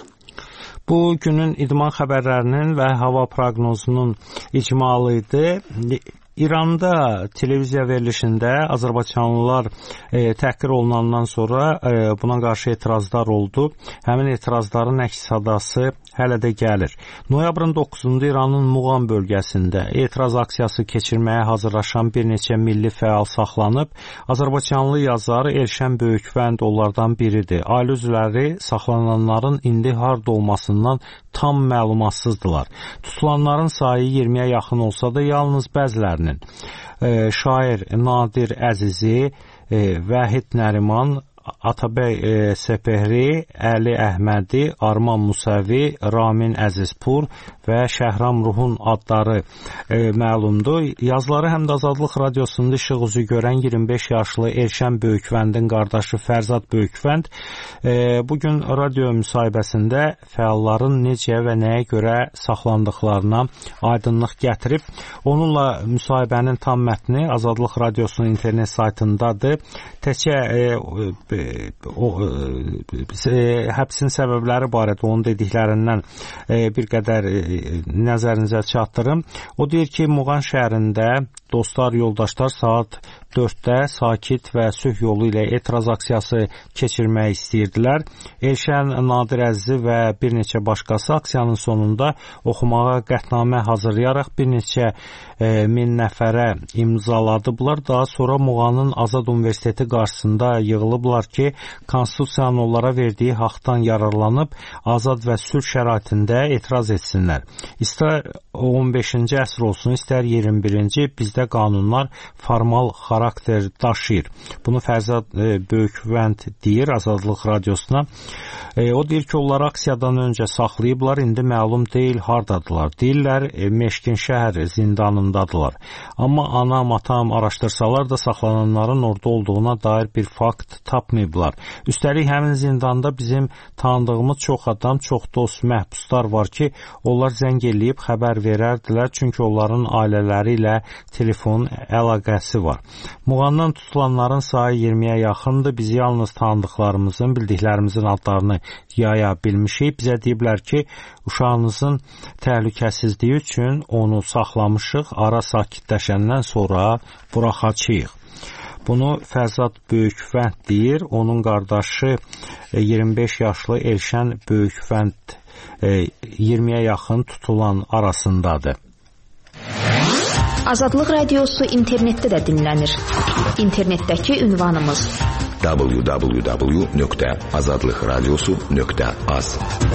Bu günün idman xəbərlərinin və hava proqnozunun icmalı idi. İranda televiziya verilişində azərbaycanlılar təhqir olunandan sonra buna qarşı etirazlar oldu. Həmin etirazların əks sadası hələ də gəlir. Noyabrın 9-da İranın Muğan bölgəsində etiraz aksiyası keçirməyə hazırlaşan bir neçə milli fəal saxlanıb. Azərbaycanlı yazar Elşən Böyükvənd onlardan biridir. Ailə üzvləri saxlananların indi harda olmasından tam məlumatsızdılar. Tutulanların sayı 20-yə yaxın olsa da yalnız bəzilərinin şair Nadir Əzizi, Vahid Nəriman, Atabəy Sepehri, Əli Əhmədi, Arman Musavi, Ramin Əzizpur və Şəhram Ruhun adları məlumdur. Yazıları həm də Azadlıq Radiosunda işıq üzü görən 25 yaşlı Elşən Böyükvəndin qardaşı Fərzad Böyükvənd bugün radio müsahibəsində fəalların necə və nəyə görə saxlandıqlarına aydınlıq gətirib. Onunla müsahibənin tam mətni Azadlıq Radiosunun internet saytındadır. Təkcə həbsin səbəbləri barədə onun dediklərindən bir qədər nəzərinizə çatdırım. O deyir ki, Muğan şəhərində dostlar, yoldaşlar saat 4-də sakit və sülh yolu ilə etiraz aksiyası keçirmək istəyirdilər. Elşən, Nadir Əzizi və bir neçə başqası aksiyanın sonunda oxumağa qətnamə hazırlayaraq bir neçə min nəfərə imzaladıblar. Daha sonra Muğanın Azad Universiteti qarşısında yığılıblar ki, Konstitusiyanın onlara verdiyi haqdan yararlanıb azad və sülh şəraitində etiraz etsinlər. İstər 15-ci əsr olsun, istər 21-ci, bizdə qanunlar formal xarakter daşıyır. Bunu Fərzad Böyükvənd deyir Azadlıq Radiosuna. O deyir ki, onları aksiyadan öncə saxlayıblar, indi məlum deyil hardadılar. Deyirlər, Meşkin şəhər zindanındadılar. Amma anam, atam araşdırsalar da saxlananların orada olduğuna dair bir fakt tapmayıblar. Üstəlik həmin zindanda bizim tanıdığımız çox adam, çox dost məhbuslar var ki, onlar zəng eləyib xəbər verərdilər, çünki onların ailələri ilə telefon əlaqəsi var. Muğandan tutulanların sayı 20-yə yaxındır. Biz yalnız tanıdıqlarımızın, bildiklərimizin adlarını yaya bilmişik. Bizə deyiblər ki, uşağınızın təhlükəsizliyi üçün onu saxlamışıq, ara sakitləşəndən sonra buraxacağıq. Bunu Fərzad Böyükvənd deyir. Onun qardaşı 25 yaşlı Elşən Böyükvənd 20-yə yaxın tutulan arasındadır. Azadlıq Radiosu internetdə də dinlənir. İnternetdəki ünvanımız www.azadlıqradiosu.az.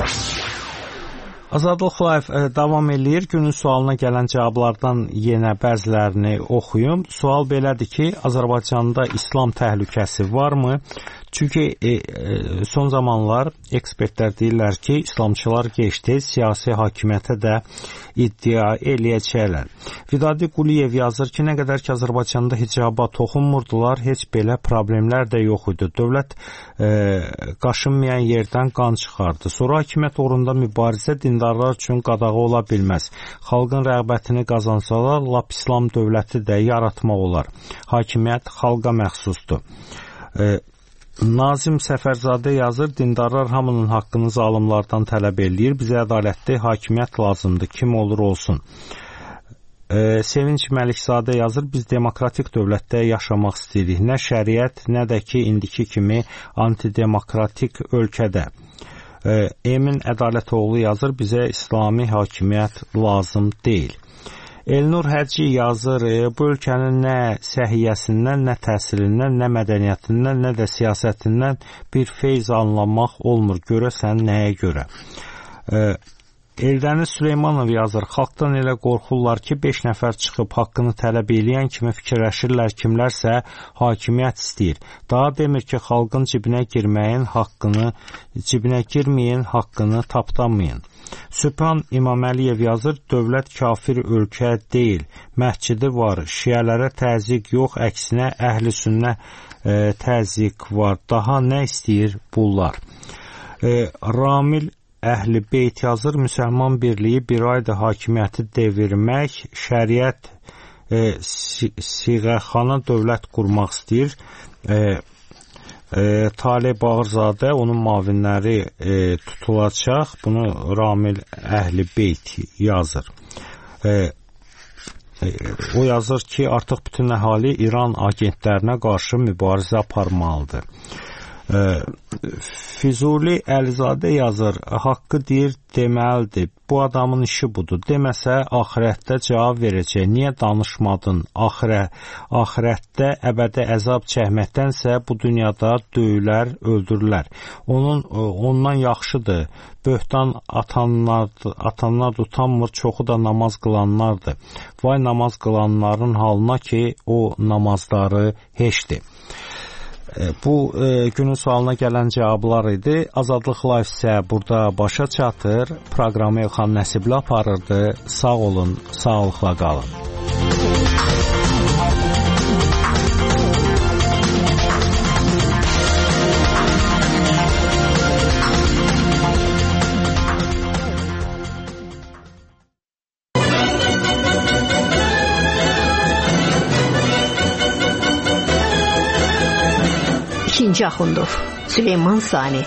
Azadlıq Live davam eləyir. Günün sualına gələn cavablardan yenə bəzilərini oxuyum. Sual belədir ki, Azərbaycanda İslam təhlükəsi varmı? Çünki son zamanlar ekspertlər deyirlər ki, İslamçılar gec-tez siyasi hakimiyyətə də iddia eləyəcəklər. Vidadi Quliyev yazır ki, nə qədər ki Azərbaycanda hicaba toxunmurdular, heç belə problemlər də yox idi. Dövlət qaşınmayan yerdən qan çıxardı. Sonra hakimiyyət uğrunda mübarizə dindarlar üçün qadağı ola bilməz. Xalqın rəğbətini qazansalar, lap İslam dövləti də yaratmaq olar. Hakimiyyət xalqa məxsusdur. Nazim Səfərzadə yazır, dindarlar hamının haqqını zalımlardan tələb eləyir. Bizə ədalətli hakimiyyət lazımdır, kim olur olsun. Sevinç Məlikzadə yazır, biz demokratik dövlətdə yaşamaq istəyirik. Nə şəriət, nə də ki, indiki kimi antidemokratik ölkədə. Emin Ədalətoğlu yazır, bizə İslami hakimiyyət lazım deyil. Elnur Həcci yazır, bu ölkənin nə səhiyyəsindən, nə təhsilindən, nə mədəniyyətindən, nə də siyasətindən bir feyz anlamaq olmur. Görəsən nəyə görə? Eldəniz Süleymanov yazır, xalqdan elə qorxurlar ki, 5 nəfər çıxıb haqqını tələb eləyən kimi fikirləşirlər, kimlərsə hakimiyyət istəyir. Daha demir ki, xalqın cibinə girməyin haqqını, cibinə girməyin haqqını tapdamayın. Sübhan İmaməliyev yazır, dövlət kafir ölkə deyil, məscidi var, şiələrə təzyiq yox, əksinə əhl-i sünnə təzyiq var. Daha nə istəyir bunlar? Ramil Əhl-i Beyt yazır, müsəlman birliyi bir ayda hakimiyyəti devirmək, şəriət siğəxana dövlət qurmaq istəyir. Talib Bağırzadə, onun mavinləri tutulacaq. Bunu Ramil Əhl-i Beyt yazır. o yazır ki, artıq bütün əhali İran agentlərinə qarşı mübarizə aparmalıdır. Füzuli Əlizadə yazır, haqqı deyir, deməlidir. Bu adamın işi budur. Deməsə, axirətdə cavab verəcək. Niyə danışmadın? Axirətdə əbədi əzab çəkməkdənsə bu dünyada döyülər, öldürürlər. Ondan yaxşıdır. Böhtan atanlar utanmır, çoxu da namaz qılanlardır. Vay namaz qılanların halına ki, o namazları heçdir. Bu günün sualına gələn cavablar idi. Azadlıq Live isə burada başa çatır. Proqramı Elxan Nəsibli aparırdı. Sağ olun, sağlıqla qalın. İkinci Axundov, Süleyman Sani.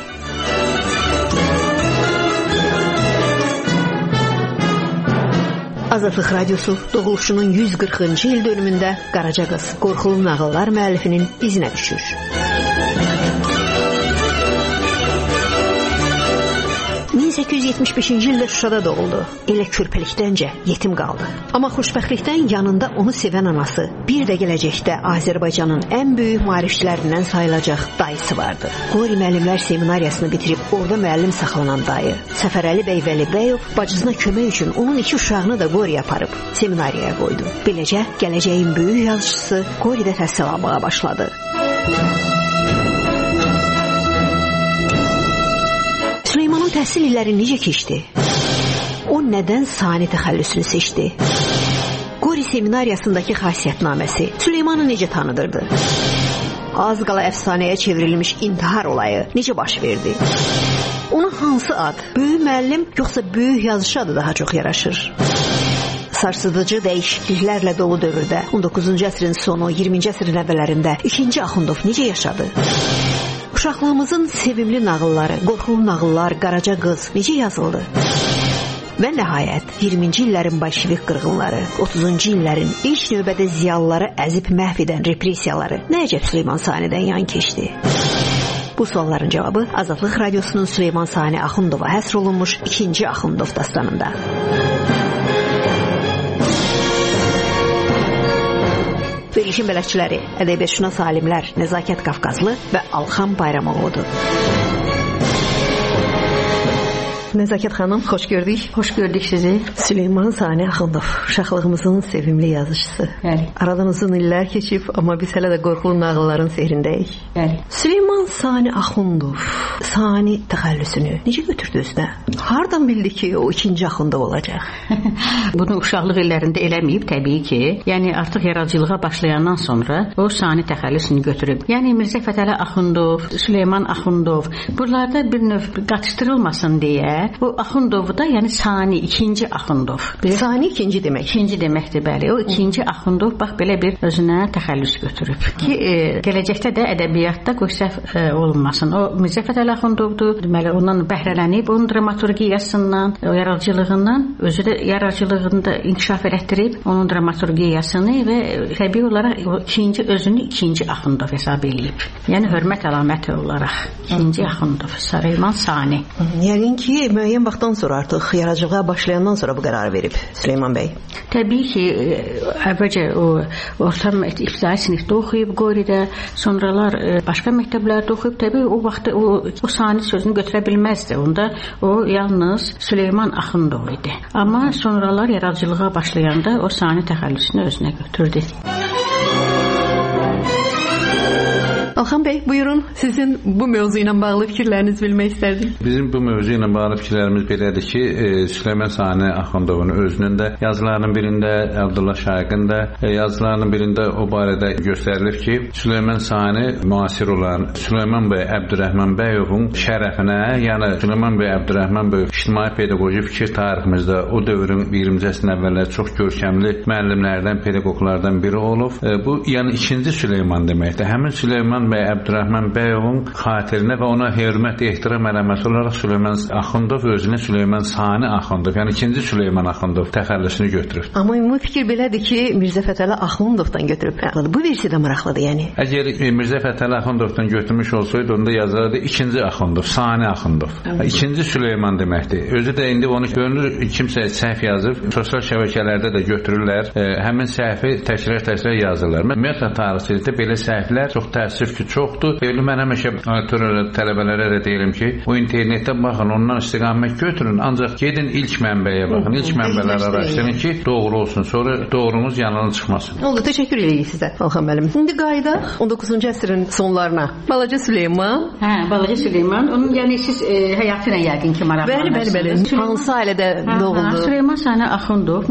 Azadlıq Radiosu doğuluşunun 140-cı il dönümündə Qaraca qız, Qorxulu nağıllar müəllifinin izinə düşür. 1875-ci ildə Şuşada doğuldu. Elə körpəlikdəncə yetim qaldı. Amma xoşbəxtlikdən yanında onu sevən anası, bir də gələcəkdə Azərbaycanın ən böyük maarifçilərindən sayılacaq dayısı vardı. Qori müəllimlər seminariyasını bitirib orada müəllim saxlanan dayı, Səfərəli bəy Vəlibəyov bacısına kömək üçün onun 2 uşağını da Qoriyə aparıb seminariyaya qoydu. Beləcə gələcəyin böyük yazıçısı Qoridə təhsil almağa başladı. Süleymanın təhsil illəri necə keçdi? O nədən sani təxəllüsünü seçdi? Qori seminariyasındakı xasiyyətnaməsi Süleymanı necə tanıdırdı? Az qala əfsanəyə çevrilmiş intihar olayı necə baş verdi? Ona hansı ad, böyük müəllim yoxsa böyük yazıcı adı daha çox yaraşır? Sarsıdıcı dəyişikliklərlə dolu dövrdə 19-cu əsrin sonu, 20-ci əsrin əvvəllərində 2. Axundov necə yaşadı? Uşaqlığımızın sevimli nağılları, qorxulu nağıllar, Qaraca qız necə yazıldı? Və nəhayət 20-ci illərin bolşevik qırğınları, 30-cu illərin ilk növbədə ziyalıları əzib məhv edən repressiyaları nə əcəb Süleyman Sani'dən yan keçdi? Bu sualların cavabı Azadlıq Radiosunun Süleyman Sani Axundova həsr olunmuş 2. Axundov dastanında. Verilişin bələdçiləri ədəbiyyatşünas alimlər Nəzakət Qafqazlı və Alxan Bayramoğludur. Nəzakət xanım, xoş gördük. Xoş gördük sizi. Süleyman Sani Axundov, uşaqlığımızın sevimli yazıcısı. Bəli. Aradan uzun illər keçib, amma biz hələ də qorxulu nağılların sehrindəyik. Bəli. Süleyman Sani Axundov, Sani təxəllüsünü necə götürdü özünə? Hardan bildi ki, o 2. Axundov olacaq? Bunu uşaqlıq illərində eləməyib təbii ki. Yəni artıq yaradıcılığa başlayandan sonra o Sani təxəllüsünü götürüb. Yəni Mirzə Fətəli Axundov, Süleyman Axundov, buralarda bir növ qatışdırılmasın deyə o Axundovu da, yəni Sani, 2. Axundov. Sani 2. demək. 2. deməkdir, bəli. O 2. Axundov bax belə bir özünə təxəllüs götürüb. Ki, gələcəkdə də ədəbiyyatda qoy səhv olunmasın. O Mirzə Fətəli Axundovdur. Deməli, ondan bəhrələnib, onun dramaturgiyasından, o yaradıcılığından, özü də yaradıcılığını da inkişaf elətdirib, onun dramaturgiyasını və təbii olaraq o özünü 2. Axundov hesab eləyib. Yəni, hörmət əlaməti olaraq 2. Axundov, Süleyman Sani. Yəqin ki, müəyyən vaxtdan sonra artıq yaradıcılığa başlayandan sonra bu qərarı verib Süleyman bəy. Təbii ki, əvvəlcə o orta ibtidai sinifdə oxuyub Qoridə, sonralar başqa məktəblərdə oxuyub. Təbii o vaxtda o Sani sözünü götürə bilməzdi. Onda o yalnız Süleyman Axundov idi. Amma sonralar yaradıcılığa başlayanda o Sani təxəllüsünü özünə götürdü. Alxan bəy, buyurun, sizin bu mövzu ilə bağlı fikirlərinizi bilmək istərdim. Bizim bu mövzu ilə bağlı fikirlərimiz belədir ki, Süleyman Sani Axundovun özünün də yazılarının birində, Abdullah Şaiqin də yazılarının birində o barədə göstərilib ki, Süleyman Sani müasir olan Süleyman bəy Əbdürrəhman bəyovun şərəfinə, yəni Süleyman bəy Əbdürrəhman bəyov ictimai pedaqoji fikir tariximizdə o dövrün 20-ci əsrin əvvəlləri çox görkəmli müəllimlərdən, pedaqoqlardan biri olub. Bu, yəni 2. Süleyman deməkdir. Həmin Süleyman bəy Əbdürrəhman bəyovun xatirinə və ona hörmət, ehtiram əlaməti olaraq Süleyman Axundov özünə Süleyman Sani Axundov, yəni ikinci Süleyman Axundov təxəllüsünü götürüb. Amma ümumi fikir belədir ki, Mirzə Fətəli Axundovdan götürüb. Bu versiya da maraqlıdır, yəni. Əgər Mirzə Fətəli Axundovdan götürmüş olsaydı, onda yazardı ikinci Axundov, Sani Axundov. İkinci Süleyman deməkdir. Özü də indi onu görünür, kimsə səhv yazıb, sosial şəbəkələrdə də götürürlər, həmin səhvi təkrar yazırlar. Ümumiyyətlə tarixçilikdə belə səhvlər çox təəssüf ki, çoxdur. Mən həmişə tələbələrə də deyirəm ki, o internetdə baxın, ondan istiqamət götürün, ancaq gedin ilk mənbəyə baxın, ilk mənbələri araşdırın ki, doğru olsun, sonra doğrunuz yanına çıxmasın. Oldu, təşəkkür edirik sizə, Alxan müəllim. İndi qayıdaq 19-cu əsrin sonlarına. Balaca Süleyman. Balaca Süleyman, onun yəni siz həyatı ilə yəqin ki, maraqlanırsınız. Bəli. Hansı ailədə doğuldu? Süleyman Sani Axundov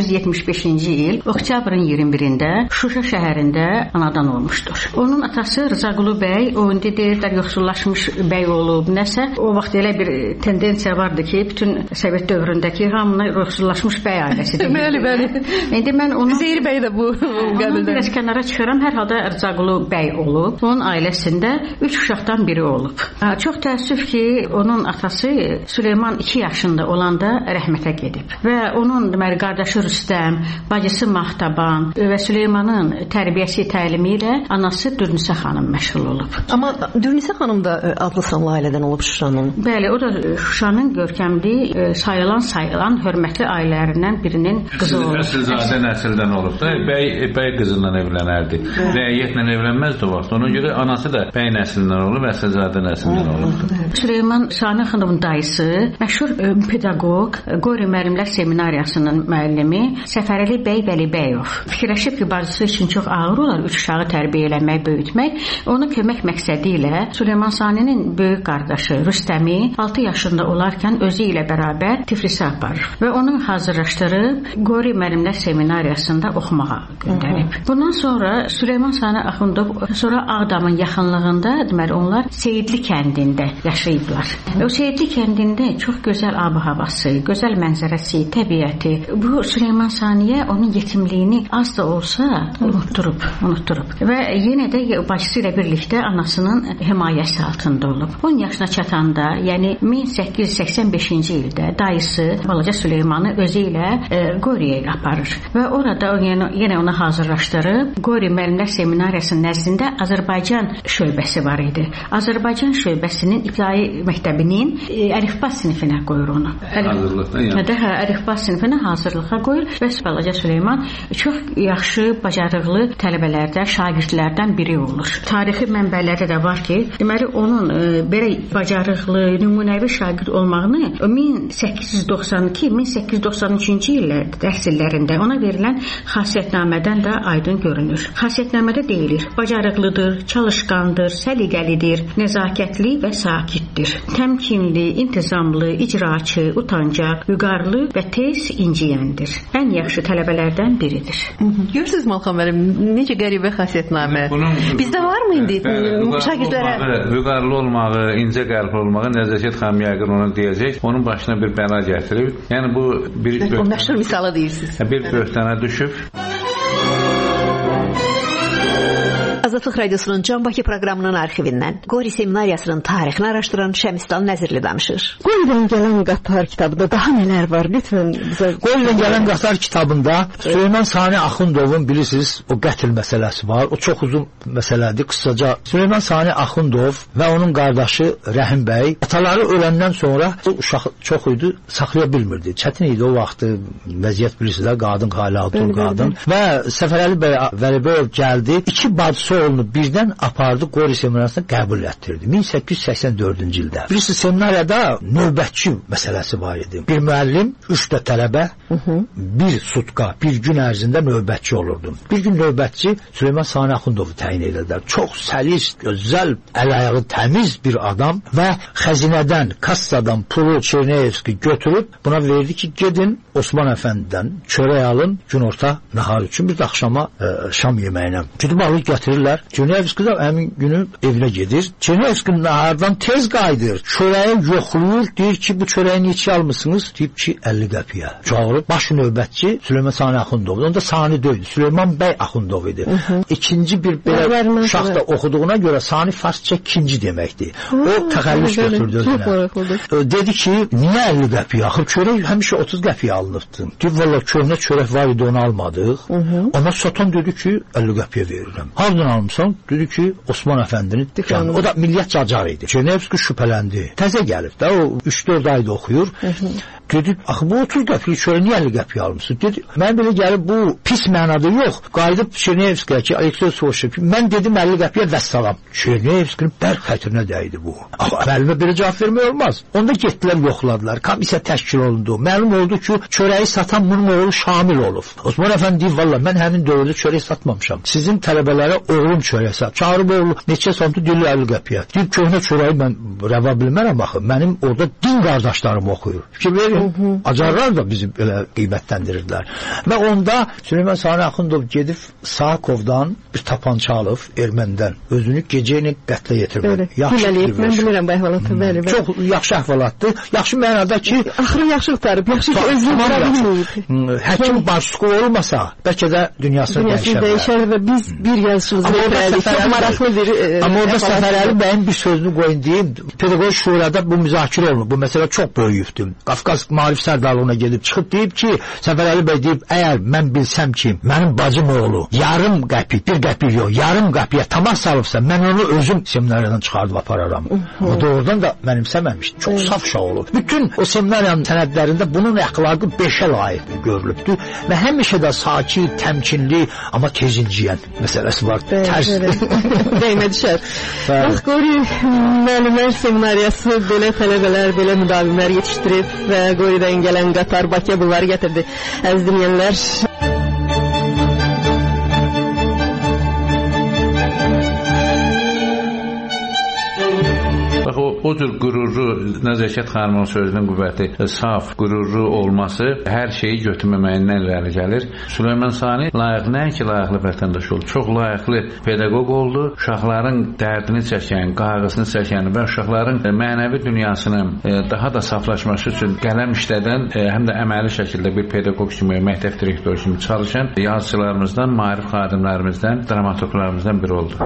1875-ci il oktyabrın 21-də Şuşa şəhərində anadan olmuşdur. Onun atası Rızaqulu bəy, o indi deyirlər yoxsullaşmış bəy olub, nəsə. O vaxt elə bir tendensiya vardı ki, bütün Sovet dövründəki hamına yoxsullaşmış bəy ailəsi deyirlər. Bəli. İndi mən onu Zeyir bəy də bu qəbildə. Biraz kənara çıxıram, hər halda Rızaqulu bəy olub. Onun ailəsində 3 uşaqdan biri olub. Çox təəssüf ki, onun atası Süleyman 2 yaşında olanda rəhmətə gedib. Və onun deməli qardaşı Rüstəm, bacısı Mahtaban və Süleymanın tərbiyəsi, təlimi ilə anası Dürnisə xanım məşğul olub. Amma Dürnisə xanım da adlı sanlı ailədən olub Şuşanın. Bəli, o da Şuşanın görkəmli, sayılan hörmətli ailələrindən birinin qızı olub. Əsilzadə nəsildən olub da, bəy qızından evlənərdi. Rəiyyətlə evlənməzdi o vaxt. Ona görə anası da bəy nəslindən olub, əsilzadə nəslindən olub. Süleyman Sani Axundovun dayısı, məşhur pedaqoq, Qori müəllimlər seminariyasının müəllimi Səfərəli bəy Vəlibəyov fikirləşib ki, bacısı üçün çox ağır olar 3 uşağı tərbiyə eləmək, böyütmək. Ona kömək məqsədi ilə Süleyman Saninin böyük qardaşı Rüstəmi 6 yaşında olarkən özü ilə bərabər Tiflisə aparır və onu hazırlaşdırıb Qori müəllimlər seminariyasında oxumağa göndərib. Bundan sonra Süleyman Sani Axundov sonra Ağdamın yaxınlığında, deməli onlar Seyidli kəndində yaşayıblar. O Seyidli kəndində çox gözəl ab-havası, gözəl mənzərəsi, təbiəti. Bu Süleyman Saniyə onun yetimliyini az da olsa unutturub. Və yenə də bacısı ilə birlikdə anasının himayəsi altında olub. 10 yaşına çatanda, yəni 1885-ci ildə dayısı balaca Süleymanı özü ilə Qoriyə aparır və orada yenə onu hazırlaşdırıb Qori müəllimlər seminariyasının nəzdində Azərbaycan şöbəsi var idi. Azərbaycan şöbəsinin ibtidai məktəbinin əlifba sinifinə qoyur onu. Əlifba sinifinə hazırlığa qoyur və balaca Süleyman çox yaxşı, bacarıqlı tələbələrdən, şagirdlərdən biri olur. Tarixi mənbələrdə də var ki, deməli onun belə bacarıqlı, nümunəvi şagird olmağını 1892-1893-cü illərdə təhsillərində ona verilən xasiyyətnamədən də aydın görünür. Xasiyyətnamədə deyilir, bacarıqlıdır, çalışqandır, səliqəlidir, nəzakətli və sakitdir. Təmkinli, intizamlı, icraçı, utancaq, vüqarlı və tez inciyəndir. Ən yaxşı tələbələrdən biridir. Görürsünüz Malxan müəllim, necə qəribə xasiyyətnamə. Bizdə var mı indi şagirdlərə? Vüqarlı olmağı, incə qəlbli olmağı Nəzakət xanım yəqin ona deyəcək. Onun başına bir bəla gətirib. Yəni bu bir məşhur misalı deyirsiniz. Bir böhtana düşüb. Azadlıq Radiosunun Can Bakı proqramının arxivindən Qori seminariyasının tarixini araşdıran Şəmistan Nəzirli danışır. Qoridən gələn qatar kitabında daha nələr var? Lütfən bizə. Qoridən gələn qatar kitabında Süleyman Sani Axundovun bilirsiniz o qətl məsələsi var. O çox uzun məsələdir. Qısaca Süleyman Sani Axundov və onun qardaşı Rəhim bəy ataları öləndən sonra uşaq çox idi, saxlaya bilmirdi. Çətin idi o vaxtı vəziyyət bilirsiniz, qadın halatı qadın və Səfərəli bəy Vəlibəyov gəldi. 2 bacısı oğlunu birdən apardı, Qori seminariyasına qəbul etdirdi. 1884-cü ildə. Bilirsiniz, seminariyada növbətçi məsələsi var idi. Bir müəllim, 3 də tələbə, bir sutka, bir gün ərzində növbətçi olurdu. Bir gün növbətçi Süleyman Sani Axundovu təyin edildilər. Çox səlis, gözəl, əl-ayağı təmiz bir adam və xəzinədən, kassadan pulu Çerneyevski götürüb buna verdi ki, gedin Osman Əfəndidən çörək alın, günorta nahar üçün, bir də axşama şam yeməyinə. Gidib alıb gətirirlər deyirlər. Çerniyevski də həmin günü evinə gedir. Çerniyevski nahardan tez qayıdır. Çörəyi yoxlayır, deyir ki, bu çörəyi neçə almısınız? Deyib ki, 50 qəpiyə. Çağırıb baş növbətçi Süleyman Sani Axundov. Onda Sani deyildi, Süleyman bəy Axundov idi. İkinci bir belə uşaq da oxuduğuna görə Sani farsça ikinci deməkdir. O təxəllüs götürdü özünə. Dedi ki, niyə 50 qəpiyə? Axır çörək həmişə 30 qəpiyə alınıbdı. Deyib, valla köhnə çörək var idi, onu almadıq. Ona satan dedi ki, 50 qəpiyə verirəm. Hardan almışsan? Dedi ki, Osman Əfəndinin dükkanı. O da Millət Cacar idi. Çerniyevski şübhələndi. Təzə gəlib də, o 3-4 ayda oxuyur. Dedi, axı bu 30 qəpiyə çörək niyə 50 qəpiyə almışsın? Dedi, mən belə gəlib bu pis mənada yox. Qayıdıb Çerniyevskiyə ki, Aleksey soruşur ki, mən dedim 50 qəpiyə vəssalam. Çerniyevskinin bərk xətrinə dəydi bu. Müəllimə belə cavab vermək olmaz. Onda getdilər, yoxladılar. Komissiya təşkil olundu. Məlum oldu ki, çörəyi satan bunun oğlu Şamil olub. Osman Əfəndi deyir, valla mən həmin dövrdə çörək satmamışam. Sizin tələbələrə oğlum çörək sat. Çağırıb oğlu neçə sandı deyirlər 50 qəpiyə. Deyir, köhnə çörəyi mən rəva bilmərəm axı. Mənim orada din qardaşlarım oxuyur. Fikir verin, acarlar da bizi belə qiymətləndirirdilər. Və onda Süleyman Sani Axundov gedib Saakovdan bir tapança alıb ermənidən. Özünü gecə ilə qətlə yetirmək. Mən bilirəm bu əhvalatı. Bəli. Çox yaxşı əhvalatdır. Yaxşı mənada ki, axırı yaxşı qurtarıb. Yaxşı ki, özünü vura bilməyib. Həkim başçı olmasa, bəlkə də dünyasını dəyişər və biz bir yazışımızı verdik. Çox maraqlı bir amma orada Səfərəli bəyin bir sözünü qoyun deyim. Pedaqoji şurada bu müzakirə olunur. Bu məsələ çox böyükdür. Qafqaz Maarif Sərdalığına gedib çıxıb deyib ki, Səfərəli bəy deyib, əgər mən bilsəm ki, mənim bacım oğlu yarım qəpik, bir qəpik yox, yarım qəpiyə tamah salıbsa, mən onu özüm seminariyadan çıxardıb apararam. O doğrudan da mənimsəməmişdi. Çox saf uşaq olub. Bütün o seminariyanın sənədlərində bunun əxlaqı 5-ə layiq görülübdür və həmişə də sakit, təmkinli, amma tezinciyən məsələsi var. Tərs. Dəymə düşər. Bax, Qori müəllimlər seminariyası belə tələbələr, belə müdavimlər yetişdirib və Qoridən gələn qatar Bakıya bunları gətirdi. Əziz dinləyənlər, o cür qürurlu, Nəzəkət xanımın sözünün qüvvəti, saf, qürurlu olması hər şeyi götürməməyindən irəli gəlir. Süleyman Sani nəinki layiqli vətəndaş oldu, çox layiqli pedaqoq oldu. Uşaqların dərdini çəkən, qayğısını çəkən və uşaqların mənəvi dünyasının daha da saflaşması üçün qələm işlədən, həm də əməli şəkildə bir pedaqoq kimi, məktəb direktoru kimi çalışan yazıçılarımızdan, maarif xadimlərimizdən, dramaturqlarımızdan biri oldu.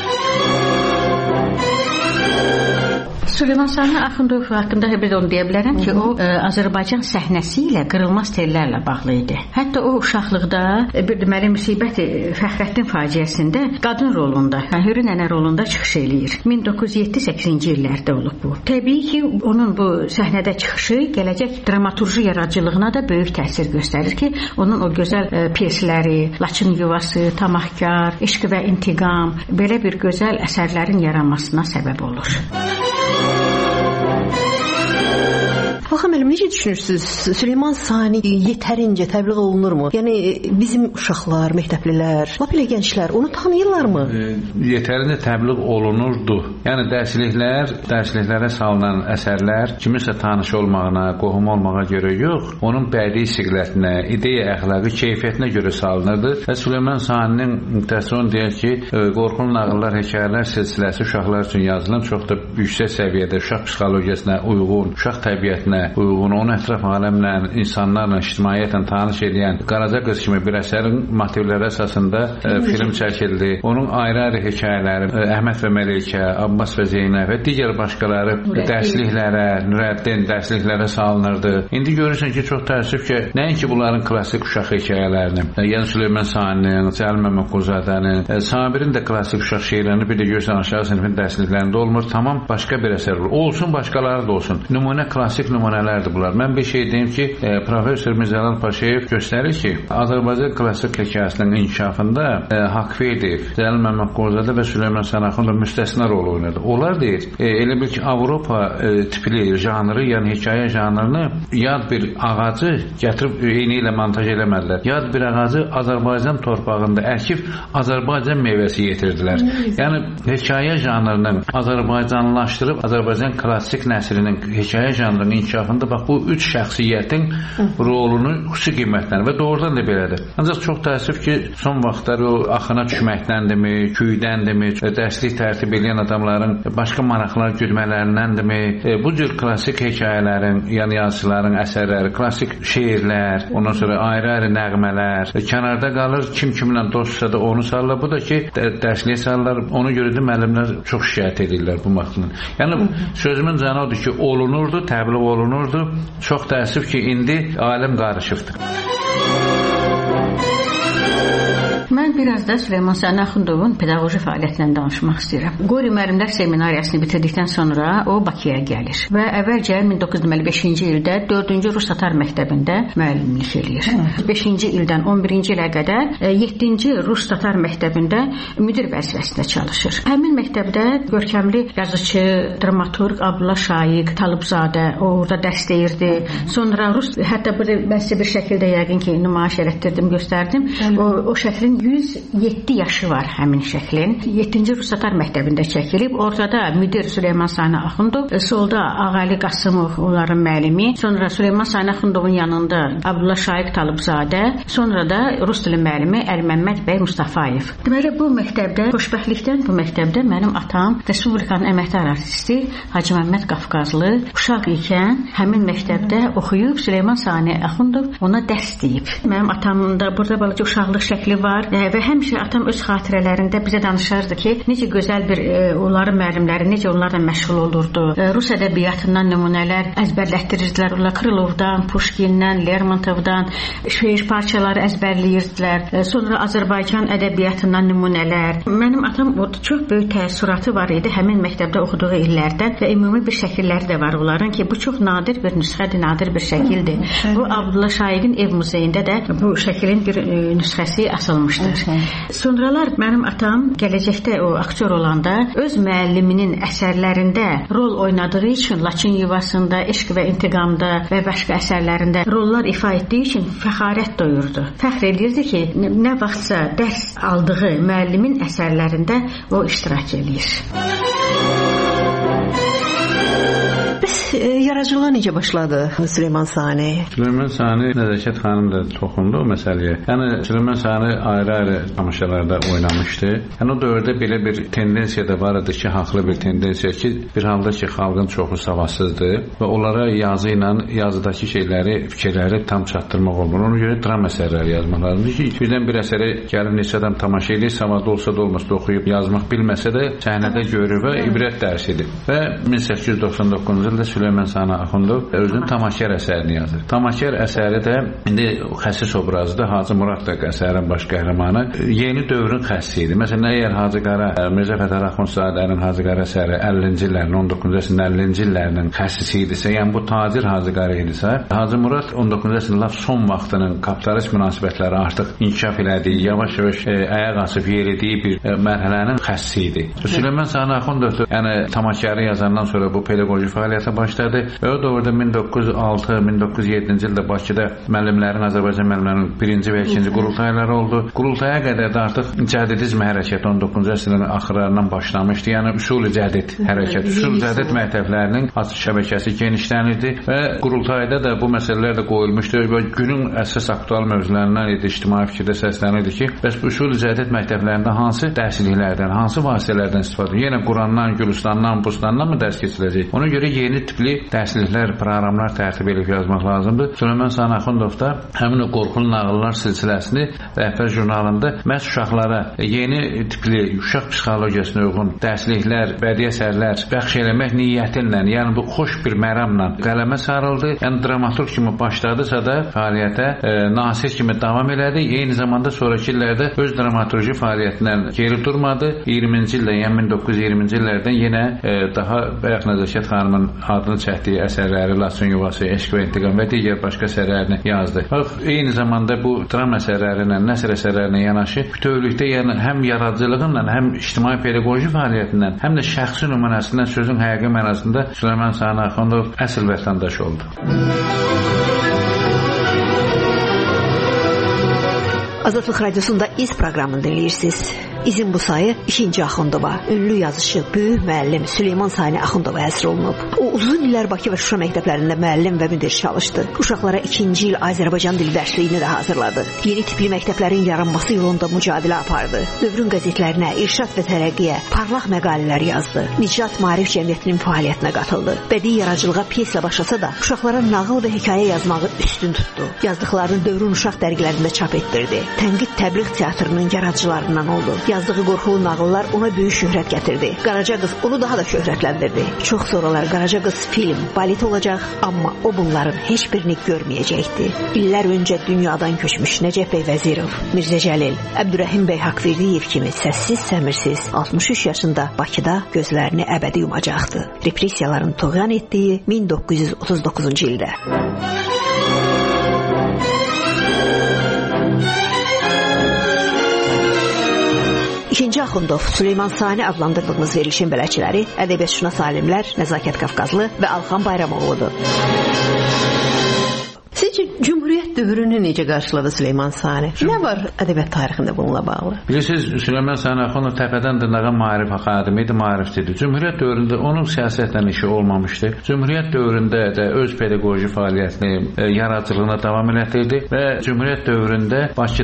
Süleyman Sani Axundov haqqında bir onu deyə bilərəm ki, o Azərbaycan səhnəsi ilə qırılmaz tellərlə bağlı idi. Hətta o uşaqlıqda bir deməli müsibət Fəxrəddin faciəsində qadın rolunda, Hürri nənə rolunda çıxış eləyir. 1907-8-ci illərdə olub bu. Təbii ki, onun bu səhnədə çıxışı gələcək dramaturji yaradıcılığına da böyük təsir göstərir ki, onun o gözəl pyesləri, Laçın yuvası, Tamahkar, İşq və İntiqam belə bir gözəl əsərlərin yaranmasına səbəb olur. Baxın müəllim, necə düşünürsünüz? Süleyman Sani yetərincə təbliğ olunurmu? Yəni bizim uşaqlar, məktəblilər, lap elə gənclər onu tanıyırlarmı? Yetərincə təbliğ olunurdu. Yəni dərsliklərə salınan əsərlər kiminsə tanış olmağına, qohum olmağa görə yox, onun bədii siqlətinə, ideya əxlaqı, keyfiyyətinə görə salınırdı. Və Süleyman Saninin mütəssirən deyək ki, qorxulu nağıllar, hekayələr silsiləsi uşaqlar üçün yazılıb, çox da yüksək səviyyədə uşaq psixologiyasına uyğun, uşaq təbiətinə uyğun, onun ətraf aləmlə, insanlarla, ictimaiyyətlə tanış edən Qaraca qız kimi bir əsərin motivləri əsasında film çəkildi. Onun ayrı-ayrı hekayələri, Əhməd və Məleykə, Abbas və Zeynəb və digər başqaları dərsliklərə, Nürəddin dərsliklərə salınırdı. İndi görürsən ki, çox təəssüf ki, nəinki bunların klassik uşaq hekayələrini, yəni Süleyman Saninin, Cəlil Məmmədquluzadənin, Sabirin də klassik uşaq şeirlərini bir də görürsən aşağı sinifin dərsliklərində olmur. Tamam başqa bir əsər olur. Olsun, başqaları da olsun. Nümunə klassik nümunələrdir bunlar. Mən bir şey deyim ki, Profesör Mirzəlal Paşayev göstərir ki, Azərbaycan klassik hekayəsinin inkişafında Haqfiyev, Cəlil Məmmədquluzadə və Süleyman Sani Axundov müstəsna rol oynadı. Onlar deyir, elə bil ki, Avropa tipli janrı, yəni hekayə janrını yad bir ağacı gətirib eyni ilə montaj eləmədilər. Yad bir ağacı Azərbaycan torpağında əkib Azərbaycan meyvəsi yetirdilər. Yəni hekayə janrının Azərbaycanlaşdırıb Azərbaycan klassik nəslinin hekayə janrının inkişafında bax bu üç şəxsiyyətin rolunu xüsusi qiymətlənir və doğrudan da belədir. Ancaq çox təəssüf ki, son vaxtlar o axına düşməkdəndirmi, küydəndirmi, dərslik tərtib edən adamların başqa maraqlar güdmələrindəndirmi, bu cür klassik hekayələrin, yəni yazıçıların əsərləri, klassik şeirlər, ondan sonra ayrı-ayrı nəğmələr kənarda qalır. Kim kimlə dostsa da onu salırlar. Bu da ki, dərsliyə salırlar. Ona görə də müəllimlər çox şikayət edirlər bu baxımdan. Yəni sözümün canı odur ki, olunurdu, təbliğ olunurdu. Çox təəssüf ki, indi aləm qarışıqdır. Mən biraz da Süleyman Sani Axundovun pedaqoji fəaliyyətindən danışmaq istəyirəm. Qori müəllimlər seminariyasını bitirdikdən sonra o Bakıya gəlir və əvvəlcə 1905-ci ildə 4-cü Rus Tatar məktəbində müəllimlik eləyir. 5-ci ildən 11-ci ilə qədər 7-ci Rus Tatar məktəbində müdir vəzifəsində çalışır. Həmin məktəbdə görkəmli yazıcı, dramaturq Abdullah Şaiq Talıbzadə orada dərs deyirdi. Sonra Rus, hətta burada mən sizə bir şəkildə yəqin ki, nümayiş etdirdim, göstərdim. O şəklin 107 yaşı var həmin şəklin. 7-ci Rus Tatar məktəbində çəkilib. Ortada müdir Süleyman Sani Axundov, solda Ağali Qasımov onların müəllimi, sonra Süleyman Sani Axundovun yanında Abdullah Şaiq Talıbzadə, sonra da Rus dili müəllimi Əliməmməd bəy Mustafayev. Deməli bu məktəbdə, xoşbəxtlikdən bu məktəbdə mənim atam Respublikanın əməkdar artisti Hacı Məmməd Qafqazlı uşaq ikən həmin məktəbdə oxuyub Süleyman Sani Axundov ona dərs deyib. Mənim atamın da burada balaca uşaqlıq şəkli var və həmişə atam öz xatirələrində bizə danışardı ki, necə gözəl bir onların müəllimləri, necə onlarla məşğul olurdu. Rus ədəbiyyatından nümunələr əzbərlətdirirdilər. Onlar Krılovdan, Puşkindən, Lermontovdan şeir parçaları əzbərləyirdilər. Sonra Azərbaycan ədəbiyyatından nümunələr. Mənim atam orada çox böyük təəssüratı var idi həmin məktəbdə oxuduğu illərdən və ümumi bir şəkilləri də var onların ki, bu çox nadir bir nüsxədir, nadir bir şəkildir. Bu Abdullah Şaiqin ev muzeyində də bu şəklin bir nüsxəsi asılmışdır. Sonralar mənim atam gələcəkdə o aktyor olanda öz müəlliminin əsərlərində rol oynadığı üçün Laçın yuvasında, Eşq və İntiqamda və başqa əsərlərində rollar ifa etdiyi üçün fəxarət duyurdu. Fəxr edirdi ki, nə vaxtsa dərs aldığı müəllimin əsərlərində o iştirak edir. Yaradıcılığa necə başladı Süleyman Sani? Süleyman Sani, Nəzəkət xanım da toxundu o məsələyə. Yəni Süleyman Sani ayrı-ayrı tamaşalarda oynamışdı. Yəni o dövrdə belə bir tendensiya da var idi ki, haqlı bir tendensiya ki, bir halda ki, xalqın çoxu savadsızdır və onlara yazı ilə yazıdakı şeyləri, fikirləri tam çatdırmaq olmur. Ona görə dram əsərləri yazmaq lazımdır ki, birdən bir əsəri gəlib neçə adam tamaşa edir, savadlı olsa da olmasa da oxuyub yazmaq bilməsə də səhnədə görür və ibrət dərsidir. Və 1899-cu ildə Süleyman Sani Axundov özünün Tamaşər əsərini yazır. Tamaşər əsəri də indi xəsis obrazıdır. Hacı Murad da əsərin baş qəhrəmanı. Yeni dövrün xəssisi idi. Məsələn, əgər Hacı Qara, Mirzə Fətəli Axundzadənin Hacı Qara əsəri 50-ci illərin, 19-cu əsrin 50-ci illərinin xəssisi idisə, yəni bu tacir Hacı Qara idisə, Hacı Murad 19-cu əsrin lap son vaxtının kapitalist münasibətləri artıq inkişaf elədiyi, yavaş-yavaş ayaq açıb yeridiyi bir mərhələnin xəssisi idi. Süleyman Sani Axundov yəni Tamaşəri yazandan sonra bu pedaqoji fəaliyyətə başladı və o dövrdə 1906-1907-ci ildə Bakıda müəllimlərin, Azərbaycan müəllimlərinin birinci və ikinci qurultayları oldu. Qurultaya qədər də artıq cədidizm hərəkəti 19-cu əsrin axırlarından başlamışdı. Yəni üsul cədid hərəkəti, üsul cədid məktəblərinin açıq şəbəkəsi genişlənirdi və qurultayda da bu məsələlər də qoyulmuşdu və günün əsas aktual mövzularından idi, ictimai fikirdə səslənirdi ki, bəs bu üsul cədid məktəblərində hansı dərsliklərdən, hansı vasitələrdən istifadə edilir? Yəni Qurandan, Gülüstandan, Bustandan mı dərs keçiləcək? Ona görə yeni tipli dərsliklər, proqramlar tərtib edib yazmaq lazımdır. Süleyman Sani Axundov da həmin o qorxulu nağıllar silsiləsini Rəhbər jurnalında məhz uşaqlara yeni tipli uşaq psixologiyasına uyğun dərsliklər, bədii əsərlər bəxş eləmək niyyəti ilə, yəni bu xoş bir məramla qələmə sarıldı. Yəni dramaturq kimi başladısa da fəaliyyətə nasir kimi davam elədi. Eyni zamanda sonrakı illərdə öz dramaturji fəaliyyətindən geri durmadı. 20-ci ildə, yəni 1920-ci illərdən yenə daha bayaq Nəzəkət xanımın adını çəkdiyi əsərləri, Laçın yuvası, Eşq və İntiqam və digər başqa əsərlərini yazdı. Bax, eyni zamanda bu dram əsərlərinə, nəsr əsərlərinə yanaşı bütövlükdə yəni həm yaradıcılığından, həm ictimai pedaqoji fəaliyyətindən, həm də şəxsi nümunəsindən sözün həqiqi mənasında Süleyman Sani Axundov əsl vətəndaş oldu. Azadlıq Radiosunda İz proqramını dinləyirsiniz. İzin bu sayı 2-ci Axundova, ünlü yazışı, böyük müəllim Süleyman Sani Axundova həsr olunub. O uzun illər Bakı və Şuşa məktəblərində müəllim və müdir çalışdı. Uşaqlara 2-ci il Azərbaycan dili dərsliyini də hazırladı. Yeni tipli məktəblərin yaranması yolunda mücadilə apardı. Dövrün qəzetlərinə, irşad və tərəqqiyə parlaq məqalələr yazdı. Nicrat Maarif Cəmiyyətinin fəaliyyətinə qatıldı. Bədii yaradıcılığa pyeslə başlasa da, uşaqlara nağıl və hekayə yazmağı üstün tutdu. Yazdıqlarını dövrün uşaq dərgilərində çap etdirdi. Tənqid təbliğ teatrının yaradıcılarından oldu. Yazdığı qorxulu nağıllar ona böyük şöhrət gətirdi. Qaraca qız onu daha da şöhrətləndirdi. Çox sonralar Qaraca qız film, balet olacaq, amma o bunların heç birini görməyəcəkdi. İllər öncə dünyadan köçmüş Nəcəf bəy Vəzirov, Mirzə Cəlil, Əbdürrəhim bəy Haqverdiyev kimi səssiz səmirsiz 63 yaşında Bakıda gözlərini əbədi yumacaqdı. Repressiyaların toğyan etdiyi 1939-cu ildə. İkinci Axundov, Süleyman Sani adlandırdığımız verilişin bələdçiləri ədəbiyyatşünas alimlər Nəzakət Qafqazlı və Alxan Bayramoğludur. Sizcə Cümhuriyyət dövrünü necə qarşıladı Süleyman Sani? Nə var ədəbiyyat tarixində bununla bağlı? Bilirsiniz, Süleyman Sani Axundov təpədən dırnağa maarif xadimi idi, maarifçidir. Cümhuriyyət dövründə onun siyasətlə işi olmamışdı. Cümhuriyyət dövründə də öz pedaqoji fəaliyyətini, yaradıcılığına davam elətdirdi və Cümhuriyyət dövründə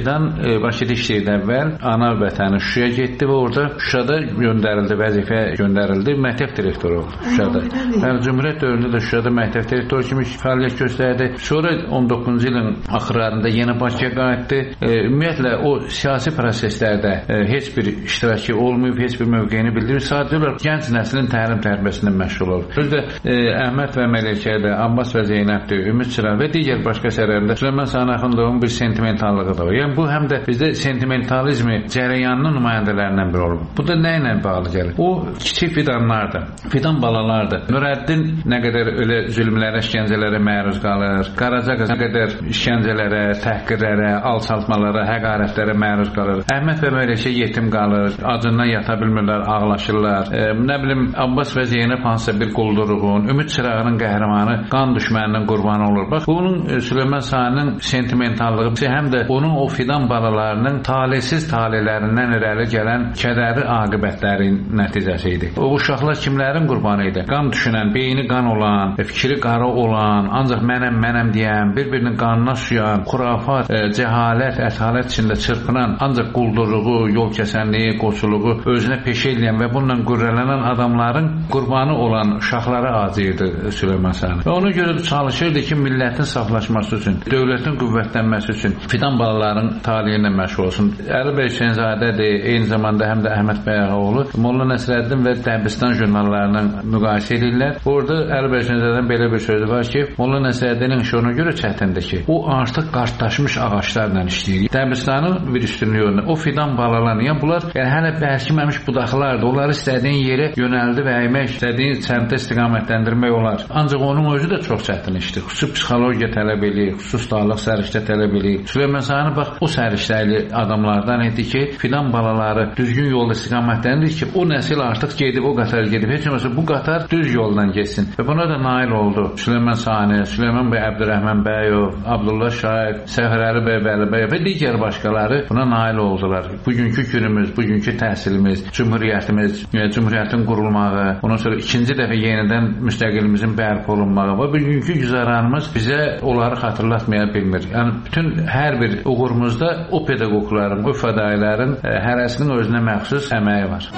Bakıda işləyirdi əvvəl, ana vətəni Şuşaya getdi və orada Şuşada göndərildi, vəzifəyə göndərildi, məktəb direktoru oldu Şuşada. Yəni Cümhuriyyət dövründə də Şuşada məktəb direktoru kimi fəaliyyət göstərdi. Sonra 19-cu ilin axırlarında yeni Bakıya qayıtdı. Ümumiyyətlə o siyasi proseslərdə heç bir iştirakı olmayıb, heç bir mövqeyini bildirmir. Sadəcə olaraq gənc nəslin təlim tərbiyəsində məşğul olur. Özdə Əhməd və Məlikədə, Abbas və Zeynəbdir, Ümid Çıran və digər başqa əsərlərində Süleyman Sani Axundovun bir sentimentallığı da var. Yəni bu həm də bizdə sentimentalizmi cərəyanının nümayəndələrindən biri olub. Bu da nə ilə bağlı gəlir? O kiçik fidanlardır, fidan balalardır. Nurəddin nə qədər elə zülmlərə, işgəncələrə məruz qalır, Qaraca qız nə qədər işgəncələrə, təhqirlərə, alçaltmalara, həqarətlərə məruz qalır. Əhməd və Məlikə yetim qalır, acından yata bilmirlər, ağlaşırlar. Nə bilim, Abbas və Zeynəb hansısa bir qulduruğun, Ümid Çırağının qəhrəmanı qan düşməninin qurbanı olur. Bax, bunun Süleyman Saninin sentimentallığı həm də onun o fidan balalarının talihsiz talelərindən irəli gələn kədərli aqibətlərin nəticəsi idi. O uşaqlar kimlərin qurbanı idi? Qan düşünən, beyni qan olan, fikri qara olan, ancaq mənəm deyən, bir-birinin qanına suyan, xurafat, cəhalət, ətalət içində çırpınan, ancaq qulduruğu, yol kəsənliyi, qoçuluğu özünə peşə eləyən və bununla qürrələnən adamların qurbanı olan uşaqlara acıyırdı Süleyman Sani. Və ona görə çalışırdı ki, millətin saflaşması üçün, dövlətin qüvvətlənməsi üçün fidan balaların taliyi ilə məşğul olsun. Əli bəy Hüseynzadədir, eyni zamanda həm də Əhməd bəy Ağaoğlu Molla Nəsrəddin və Dəbistan jurnallarının müqayisə edirlər. Orada Əli bəy Hüseynzadənin belə bir sözü var ki, Molla Nəsrəddinin işi ona görə çətindir ki, o artıq qartdaşmış ağaclarla işləyir. Dəbistanın bir üstünlüyü yolunda. O fidan balalarını, yəni bunlar hələ bərkiməmiş budaqlardır. Onları istədiyin yerə yönəldi və əymək, istədiyin səmtə istiqamətləndirmək olar. Ancaq onun özü də çox çətin işdir. Xüsusi psixologiya tələb eləyir, xüsusi dağlıq səriştə tələb eləyir. Süleyman Sani bax, o səriştəli adamlardan idi ki, fidan balaları düzgün yolda istiqamətləndirir ki, o nəsil artıq gedib, o qatar gedib. Heç olmasa bu qatar düz yoldan getsin. Və buna da nail oldu. Süleyman Sani, Süleyman bəy Əbdürrəhman Bəyov, Abdullah Şahid, Səfərəli bəy Vəlibəyov və digər başqaları buna nail oldular. Bugünkü günümüz, bugünkü təhsilimiz, cümhuriyyətimiz, cümhuriyyətin qurulmağı, ondan sonra ikinci dəfə yenidən müstəqilimizin bərpa olunmağı və bugünkü güzəranımız bizə onları xatırlatmaya bilmir. Yəni bütün hər bir uğurumuzda o pedaqoqların, o fədailərin hərəsinin özünə məxsus əməyi var.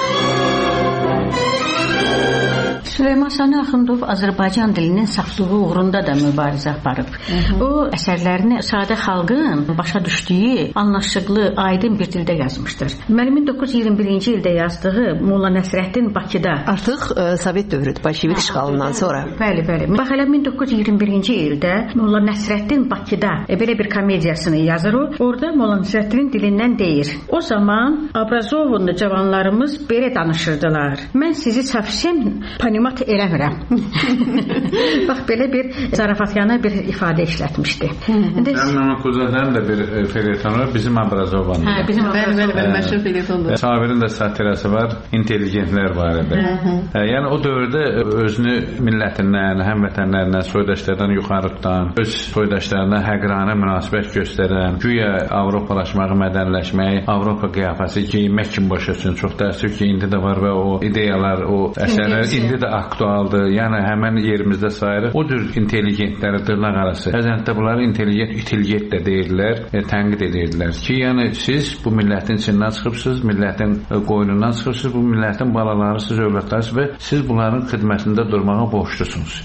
Süleyman Sani Axundov Azərbaycan dilinin saflığı uğrunda da mübarizə aparıb. O əsərlərini sadə xalqın başa düşdüyü, anlaşıqlı, aydın bir dildə yazmışdır. Deməli 1921-ci ildə yazdığı Molla Nəsrəddin Bakıda artıq Sovet dövrüdür, Bolşevik işğalından sonra. Bəli. Bax elə 1921-ci ildə Molla Nəsrəddin Bakıda belə bir komediyasını yazır o. Orada Molla Nəsrəddinin dilindən deyir: "O zaman Abrazovun cavanlarımız belə danışırdılar. Mən sizi совсем понимать məlumat eləmirəm. Bax, belə bir zarafatyana bir ifadə işlətmişdi. Məmməquzədən də bir felyeton var, bizim Abrazovandır. Hə, bizim Bəli, məşhur felyetondur. Sabirin də satirası var, intelligentlər barədə. Yəni o dövrdə özünü millətindən, həmvətənlərindən, soydaşlardan yuxarı tutan, öz soydaşlarına həqranə münasibət göstərən, güya Avropalaşmağı, mədənləşməyi, Avropa qiyafəsi geyinmək kimi başa düşün. Çox təəssüf ki, indi də var və o ideyalar, o əsərlər indi də aktualdır. Yəni həmən yerimizdə sayırıq. O cür intelligentləri dırnaq arası. Əzəntdə bunları intelligent də deyirlər, tənqid edirdilər ki, yəni siz bu millətin içindən çıxıbsınız, millətin qoynundan çıxıbsınız, bu millətin balalarısınız, övladlarısınız və siz bunların xidmətində durmağa borçlusunuz.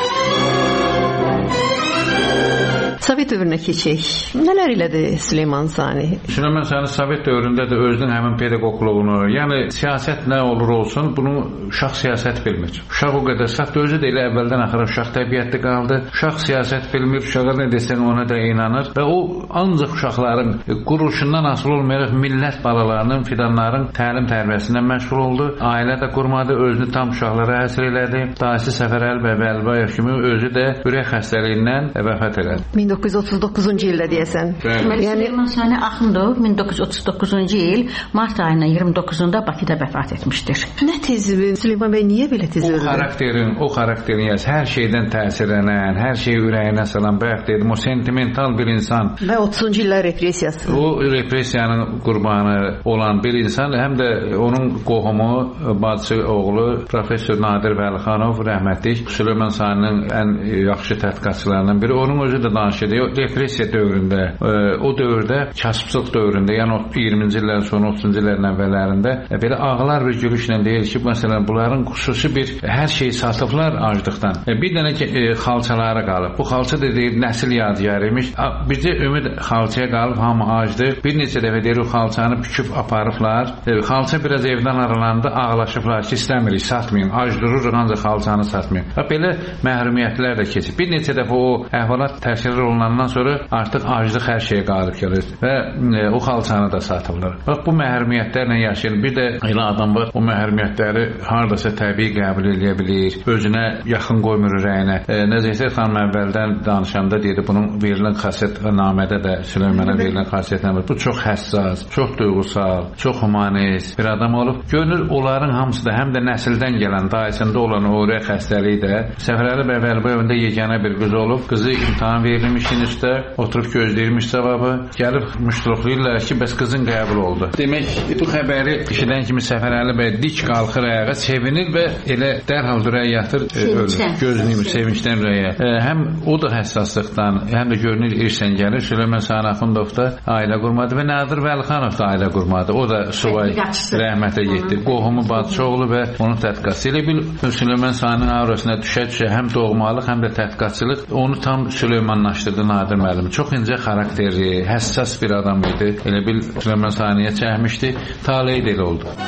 Sovet dövrünə keçək. Nələr elədi Süleyman Sani? Süleyman Sani Sovet dövründə də özünün həmin pedaqoqluğunu, yəni siyasət nə olur olsun, bunu uşaq siyasət bilmir. Uşaq o qədər saf, özü də elə əvvəldən axıra uşaq təbiətli qaldı. Uşaq siyasət bilmir, uşağa nə desən ona da inanır və o ancaq uşaqların quruluşundan asılı olmayaraq millət balalarının, fidanların təlim tərbiyəsindən məşğul oldu. Ailə də qurmadı, özünü tam uşaqlara həsr elədi. Dayısı Səfər Əlbəy kimi özü də ürək xəstəliyindən vəfat elədi. 1939-cu ildə deyəsən. Süleyman Sani Axundov 1939-cu il mart ayının 29-unda Bakıda vəfat etmişdir. Nə tez, Süleyman bəy niyə belə tez öldü? O xarakterin hər şeydən təsirlənən, hər şeyi ürəyinə salan, bayaq dedim, o sentimental bir insan. Və 30-cu illər repressiyası. O repressiyanın qurbanı olan bir insan, həm də onun qohumu, bacısı, oğlu Professor Nadir Vəlixanov rəhmətlik Süleyman Saninin ən yaxşı tədqiqatçılarından biri. Onun özü də danışır. Repressiya dövründə, o dövrdə kasıbçılıq dövründə, yəni 20-ci illərin sonra 30-cu illərin əvvəllərində belə ağlar bir gülüşlə deyir ki, məsələn, bunların xüsusi bir hər şeyi satıblar aclıqdan. Bir dənə xalçalara qalıb. Bu xalça da deyir, nəsil yadigarı imiş. Bircə ümid xalçaya qalıb, hamı acdır. Bir neçə dəfə deyir, o xalçanı büküb aparıblar. Xalça biraz evdən aralandı, ağlaşıblar ki, istəmirik, satmayın. Ac dururuq, ancaq xalçanı satmayın. Belə məhrumiyyətlər də keçib. Bir neçə dəfə o əhvalat təşkil olunandan sonra artıq aclıq hər şeyə qalib gəlir və o xalçanı da satırlar. Bax, bu məhrumiyyətlərlə yaşayır. Bir də elə adam var, o məhrumiyyətləri hardasa təbii qəbul edə bilir, özünə yaxın qoymur ürəyinə. Nəzəksə xanım əvvəldən danışanda deyirdi, bunun verilən xasiyyətnamədə də Süleymana verilən xasiyyətnamə. Bu çox həssas, çox duyğusal, çox humanist bir adam olub. Görünür, onların hamısı da həm də nəsildən gələn, dayısında olan o ürək xəstəliyi də Səfərəli bəy Vəlibəyovun da yeganə bir qız olub. Qızı imtahan verilmiş işin üstə, oturub gözləyirmiş cavabı. Gəlib müştuluqlayırlar ki, bəs qızın qəbul oldu. Demək, bu xəbəri eşidən kimi Səfərəli bəy dik qalxır ayağa, sevinir və elə dərhal ürəyə yatır, ölür. Gözünü sevincdən ürəyə. Həm o da həssaslıqdan, həm də görünür irsən gəlir. Süleyman Sani Axundov da ailə qurmadı və Nadir Vəlixanov da ailə qurmadı. O da subay rəhmətə getdi. Qohumu, bacısı oğlu və onun tədqiqatçısı. Elə bil Süleyman Saninin aurasına düşə-düşə həm doğmalıq, həm də tədqiqatçılıq onu tam Süleymanlaşdırdı Nadir müəllim. Çox incə xarakterli, həssas bir adam idi. Elə bil Süleyman Saniyə çəkmişdi. Taleyi də elə oldu.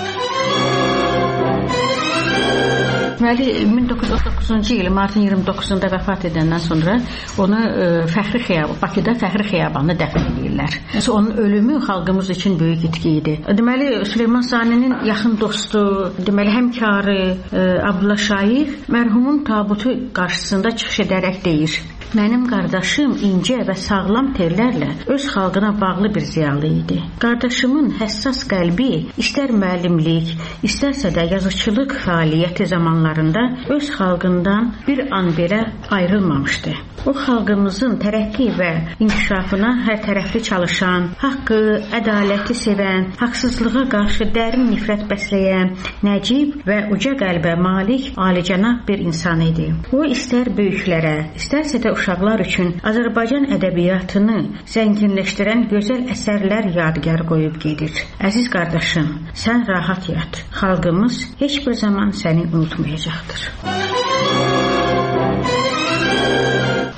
Deməli, 1939-cu il martın 29-unda vəfat edəndən sonra onu Bakıda Fəxri Xiyabanında dəfn edirlər. Onun ölümü xalqımız üçün böyük itki idi. Deməli, Süleyman Saninin yaxın dostu, deməli, həmkarı Abdullah Şaiq mərhumun tabutu qarşısında çıxış edərək deyir: Mənim qardaşım incə və sağlam tellərlə öz xalqına bağlı bir ziyalı idi. Qardaşımın həssas qəlbi istər müəllimlik, istərsə də yazıçılıq fəaliyyəti zamanlarında öz xalqından bir an belə ayrılmamışdı. O xalqımızın tərəqqi və inkişafına hər tərəfli çalışan, haqqı, ədaləti sevən, haqsızlığa qarşı dərin nifrət bəsləyən, nəcib və uca qəlbə malik alicənab bir insan idi. O istər böyüklərə, istərsə də uşaqlar üçün Azərbaycan ədəbiyyatını zənginləşdirən gözəl əsərlər yadigar qoyub gedir. Əziz qardaşım, sən rahat yat. Xalqımız heç bir zaman səni unutmayacaqdır.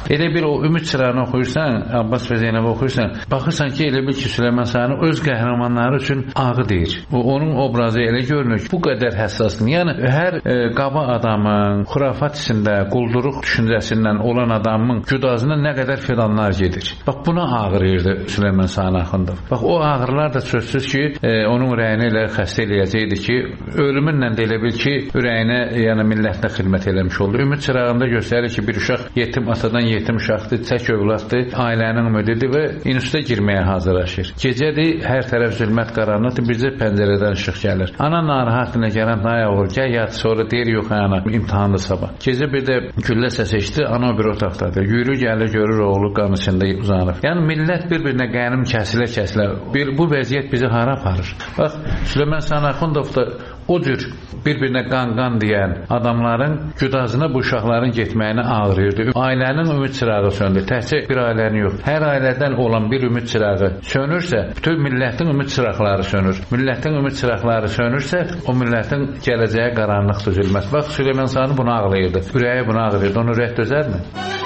Elə bil o Ümid Çırağını oxuyursan, Abbas və Zeynəbi oxuyursan, baxırsan ki, elə bil ki, Süleyman Sani öz qəhrəmanları üçün ağı deyir. Onun obrazı elə görünür ki, bu qədər həssasdır. Yəni, hər qaba adamın, xurafat içində, qulduruq düşüncəsindən olan adamın güdazına nə qədər fidanlar gedir. Bax, buna ağrıyırdı Süleyman Sani Axundov. Bax, o ağrılar da sözsüz ki, onun ürəyini elə xəstə eləyəcəkdi ki, ölümünlə də elə bil ki, ürəyinə, yəni millətinə xidmət eləmiş oldu. Ümid Çırağında göstərir ki, bir uşaq yetim atadan yetim uşaqdır, tək övladdır, ailənin ümididir və instituta girməyə hazırlaşır. Gecədir, hər tərəf zülmət qaranlıqdır, bircə pəncərədən işıq gəlir. Ana narahat gələn daya olur, gəl yat, sonra deyir, yox ana, imtahandır sabah. Gecə bir də güllə səs eşitdi, ana bir otaqdadır. Yürü, gəlir, görür oğlu qan içində uzanıb. Yəni millət bir-birinə qənim kəsilə. Bu vəziyyət bizi hara aparır? Bax, Süleyman Sani Axundov da o cür bir-birinə qan deyən adamların güdazına bu uşaqların getməyini ağrıyırdı. Ailənin ümid çırağı söndü. Təhcə bir ailənin yox. Hər ailədən olan bir ümid çırağı sönürsə, bütün millətin ümid çıraqları sönür. Millətin ümid çıraqları sönürsə, o millətin gələcəyə qaranlıq düzülməz. Bax, Süleyman Sani bunu ağlayırdı. Ürəyi bunu ağlayırdı. Onu ürək dözərmi?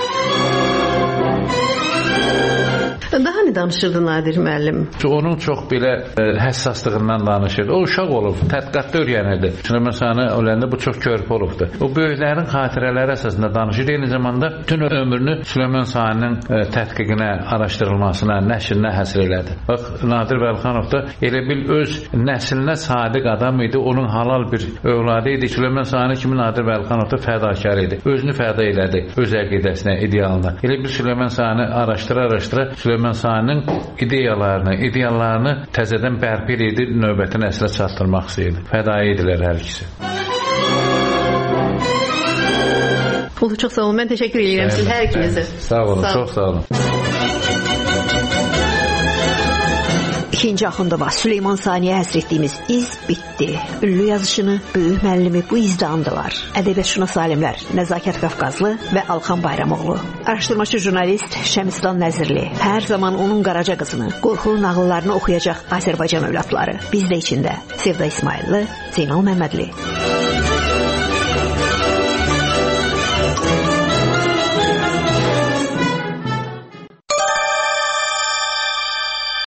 Daha nə danışırdı Nadir müəllim? Onun çox belə həssaslığından danışırdı. O uşaq olub, tədqiqatda öyrənirdi. Süleyman Sani öləndə bu çox körpə olubdu. O böyüklərin xatirələri əsasında danışır. Eyni zamanda bütün ömrünü Süleyman Saninin tədqiqinə, araşdırılmasına, nəşrinə həsr elədi. Bax, Nadir Vəlixanov da elə bil öz nəslinə sadiq adam idi. Onun halal bir övladı idi. Süleyman Sani kimi Nadir Vəlixanov da fədakar idi. Özünü fəda elədi öz əqidəsinə, idealına. Elə bil Süleyman Sani araşdıra Süleyman Sani'nin ideallarını təzədən bərpa edib növbəti nəslə çatdırmaq istəyirdi. Fədai idilər hər ikisi. Oldu, çox sağ olun. Mən təşəkkür edirəm siz hər ikinizə. Sağ olun, çox sağ olun. İkinci Axundova Süleyman Saniyə həsr etdiyimiz iz bitdi. Ünlü yazıçını, böyük müəllimi bu izdə andılar. Ədəbiyyatşünas alimlər Nəzakət Qafqazlı və Alxan Bayramoğlu. Araşdırmacı jurnalist Şəmislan Nəzirli. Hər zaman onun Qaraca qızını, qorxulu nağıllarını oxuyacaq Azərbaycan övladları. Biz də içində Sevda İsmailli, Zeynal Məmmədli.